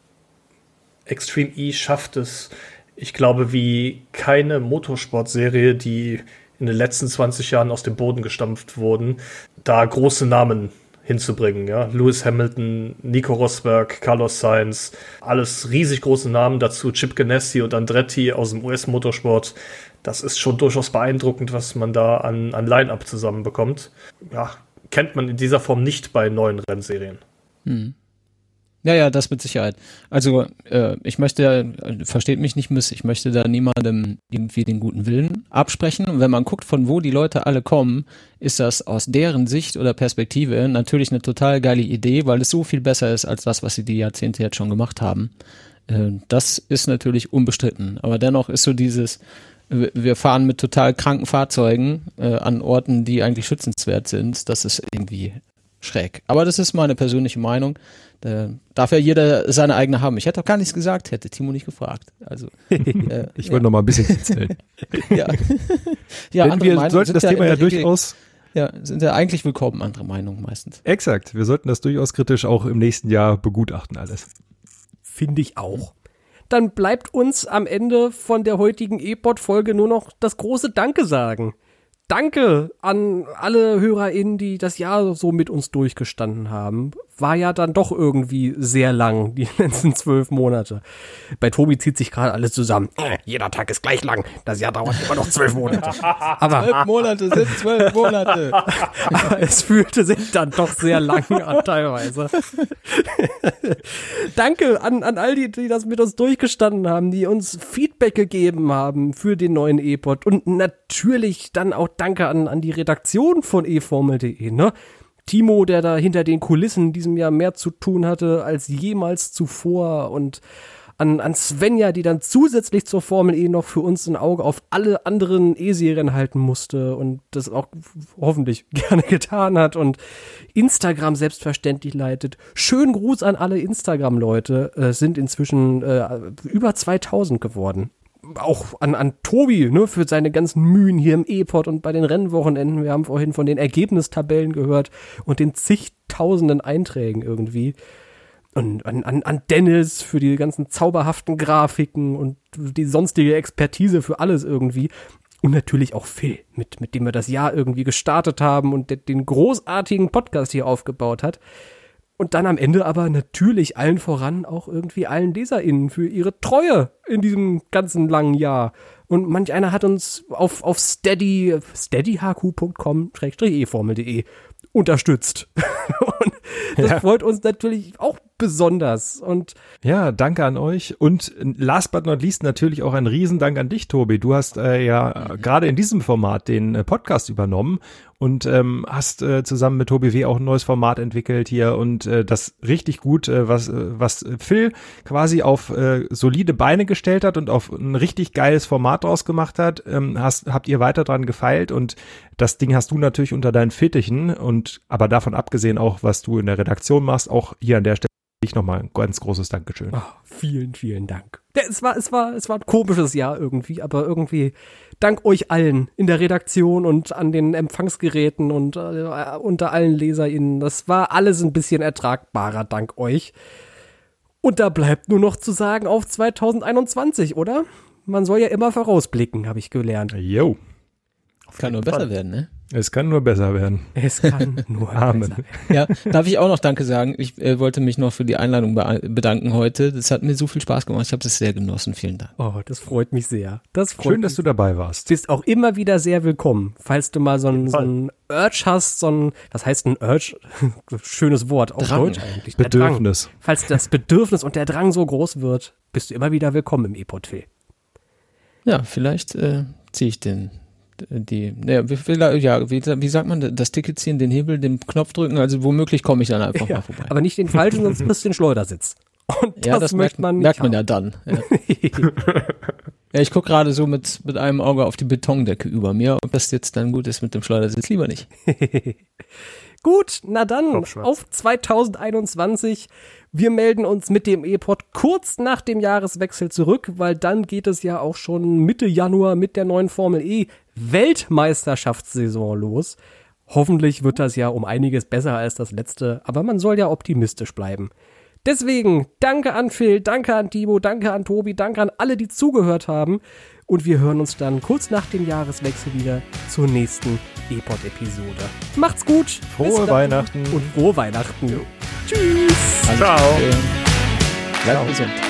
Extreme E schafft es, ich glaube, wie keine Motorsportserie, die in den letzten zwanzig Jahren aus dem Boden gestampft wurden, da große Namen hinzubringen. Ja? Lewis Hamilton, Nico Rosberg, Carlos Sainz, alles riesig große Namen, dazu Chip Ganassi und Andretti aus dem U S-Motorsport. Das ist schon durchaus beeindruckend, was man da an, an Line-Up zusammenbekommt. Ja, kennt man in dieser Form nicht bei neuen Rennserien. Hm. Ja, ja, das mit Sicherheit. Also äh, ich möchte, äh, versteht mich nicht miss, ich möchte da niemandem irgendwie den guten Willen absprechen. Und wenn man guckt, von wo die Leute alle kommen, ist das aus deren Sicht oder Perspektive natürlich eine total geile Idee, weil es so viel besser ist als das, was sie die Jahrzehnte jetzt schon gemacht haben. Äh, das ist natürlich unbestritten. Aber dennoch ist so dieses, wir fahren mit total kranken Fahrzeugen äh, an Orten, die eigentlich schützenswert sind. Das ist irgendwie schräg. Aber das ist meine persönliche Meinung. Da darf ja jeder seine eigene haben. Ich hätte auch gar nichts gesagt, hätte Timo nicht gefragt. Also äh, ich ja. wollte noch mal ein bisschen kitzeln. ja, ja Denn andere wir Meinungen sollten das sind Thema ja, ja Regel, durchaus... Ja, sind ja eigentlich willkommen, andere Meinungen meistens. Exakt, wir sollten das durchaus kritisch auch im nächsten Jahr begutachten alles. Finde ich auch. Dann bleibt uns am Ende von der heutigen E-Pod-Folge nur noch das große Danke sagen. Danke an alle HörerInnen, die das Jahr so mit uns durchgestanden haben. War ja dann doch irgendwie sehr lang, die letzten zwölf Monate. Bei Tobi zieht sich gerade alles zusammen. Äh, jeder Tag ist gleich lang. Das Jahr dauert immer noch zwölf Monate. Aber zwölf Monate sind zwölf Monate. Aber es fühlte sich dann doch sehr lang an teilweise. Danke an, an all die, die das mit uns durchgestanden haben, die uns Feedback gegeben haben für den neuen E-Pod. Und natürlich dann auch Danke an, an die Redaktion von e formel punkt de, ne? Timo, der da hinter den Kulissen in diesem Jahr mehr zu tun hatte als jemals zuvor, und an, an Svenja, die dann zusätzlich zur Formel E noch für uns ein Auge auf alle anderen E-Serien halten musste und das auch hoffentlich gerne getan hat und Instagram selbstverständlich leitet. Schönen Gruß an alle Instagram-Leute, äh, sind inzwischen äh, über zweitausend geworden. auch an, an Tobi, ne, für seine ganzen Mühen hier im E-Pod und bei den Rennwochenenden. Wir haben vorhin von den Ergebnistabellen gehört und den zigtausenden Einträgen irgendwie. Und an, an, an Dennis für die ganzen zauberhaften Grafiken und die sonstige Expertise für alles irgendwie. Und natürlich auch Phil, mit, mit dem wir das Jahr irgendwie gestartet haben und de, den großartigen Podcast hier aufgebaut hat. Und dann am Ende aber natürlich allen voran auch irgendwie allen LeserInnen für ihre Treue in diesem ganzen langen Jahr. Und manch einer hat uns auf, auf steady, steadyhq punkt com schrägstrich e formel punkt de unterstützt. Und das ja. freut uns natürlich auch besonders. Und ja, danke an euch. Und last but not least natürlich auch ein Riesendank an dich, Tobi. Du hast äh, ja gerade in diesem Format den äh, Podcast übernommen und ähm, hast äh, zusammen mit Tobi W. auch ein neues Format entwickelt hier und äh, das richtig gut, äh, was, äh, was Phil quasi auf äh, solide Beine gestellt hat und auf ein richtig geiles Format draus gemacht hat, ähm, hast, habt ihr weiter dran gefeilt und das Ding hast du natürlich unter deinen Fittichen und aber davon abgesehen auch, was du in der Redaktion machst, auch hier an der Stelle ich nochmal ein ganz großes Dankeschön. Oh, vielen, vielen Dank. Ja, es war, es war, es war ein komisches Jahr irgendwie, aber irgendwie dank euch allen in der Redaktion und an den Empfangsgeräten und äh, unter allen LeserInnen. Das war alles ein bisschen ertragbarer dank euch. Und da bleibt nur noch zu sagen auf zwanzig einundzwanzig, oder? Man soll ja immer vorausblicken, habe ich gelernt. Jo. Kann nur besser werden, ne? Es kann nur besser werden. Es kann nur Amen. besser werden. Ja, darf ich auch noch Danke sagen? Ich äh, wollte mich noch für die Einladung be- bedanken heute. Das hat mir so viel Spaß gemacht. Ich habe das sehr genossen. Vielen Dank. Oh, das freut mich sehr. Das freut Schön, dass du dabei warst. Du bist auch immer wieder sehr willkommen. Falls du mal so ein, so ein Urge hast, so ein, was heißt ein Urge? Schönes Wort, auf Drang. Deutsch eigentlich. Der Bedürfnis. Drang. Falls das Bedürfnis und der Drang so groß wird, bist du immer wieder willkommen im E-Pod. Ja, vielleicht äh, ziehe ich den die, ja, wie, ja wie, wie sagt man, das Ticket ziehen, den Hebel, den Knopf drücken, also womöglich komme ich dann einfach ja, mal vorbei. Aber nicht den falschen, sonst kriegst du den Schleudersitz. Und ja, das, das möchte merkt, man nicht merkt man haben. ja dann. Ja, ja ich gucke gerade so mit, mit einem Auge auf die Betondecke über mir, ob das jetzt dann gut ist mit dem Schleudersitz, lieber nicht. Gut, na dann, auf zwanzig einundzwanzig. Wir melden uns mit dem E-Pod kurz nach dem Jahreswechsel zurück, weil dann geht es ja auch schon Mitte Januar mit der neuen Formel E Weltmeisterschaftssaison los. Hoffentlich wird das ja um einiges besser als das letzte, aber man soll ja optimistisch bleiben. Deswegen danke an Phil, danke an Timo, danke an Tobi, danke an alle, die zugehört haben. Und wir hören uns dann kurz nach dem Jahreswechsel wieder zur nächsten E-Pod-Episode. Macht's gut. Frohe Weihnachten. Und frohe Weihnachten. Jo. Tschüss. Alles Ciao. Bleibt gesund.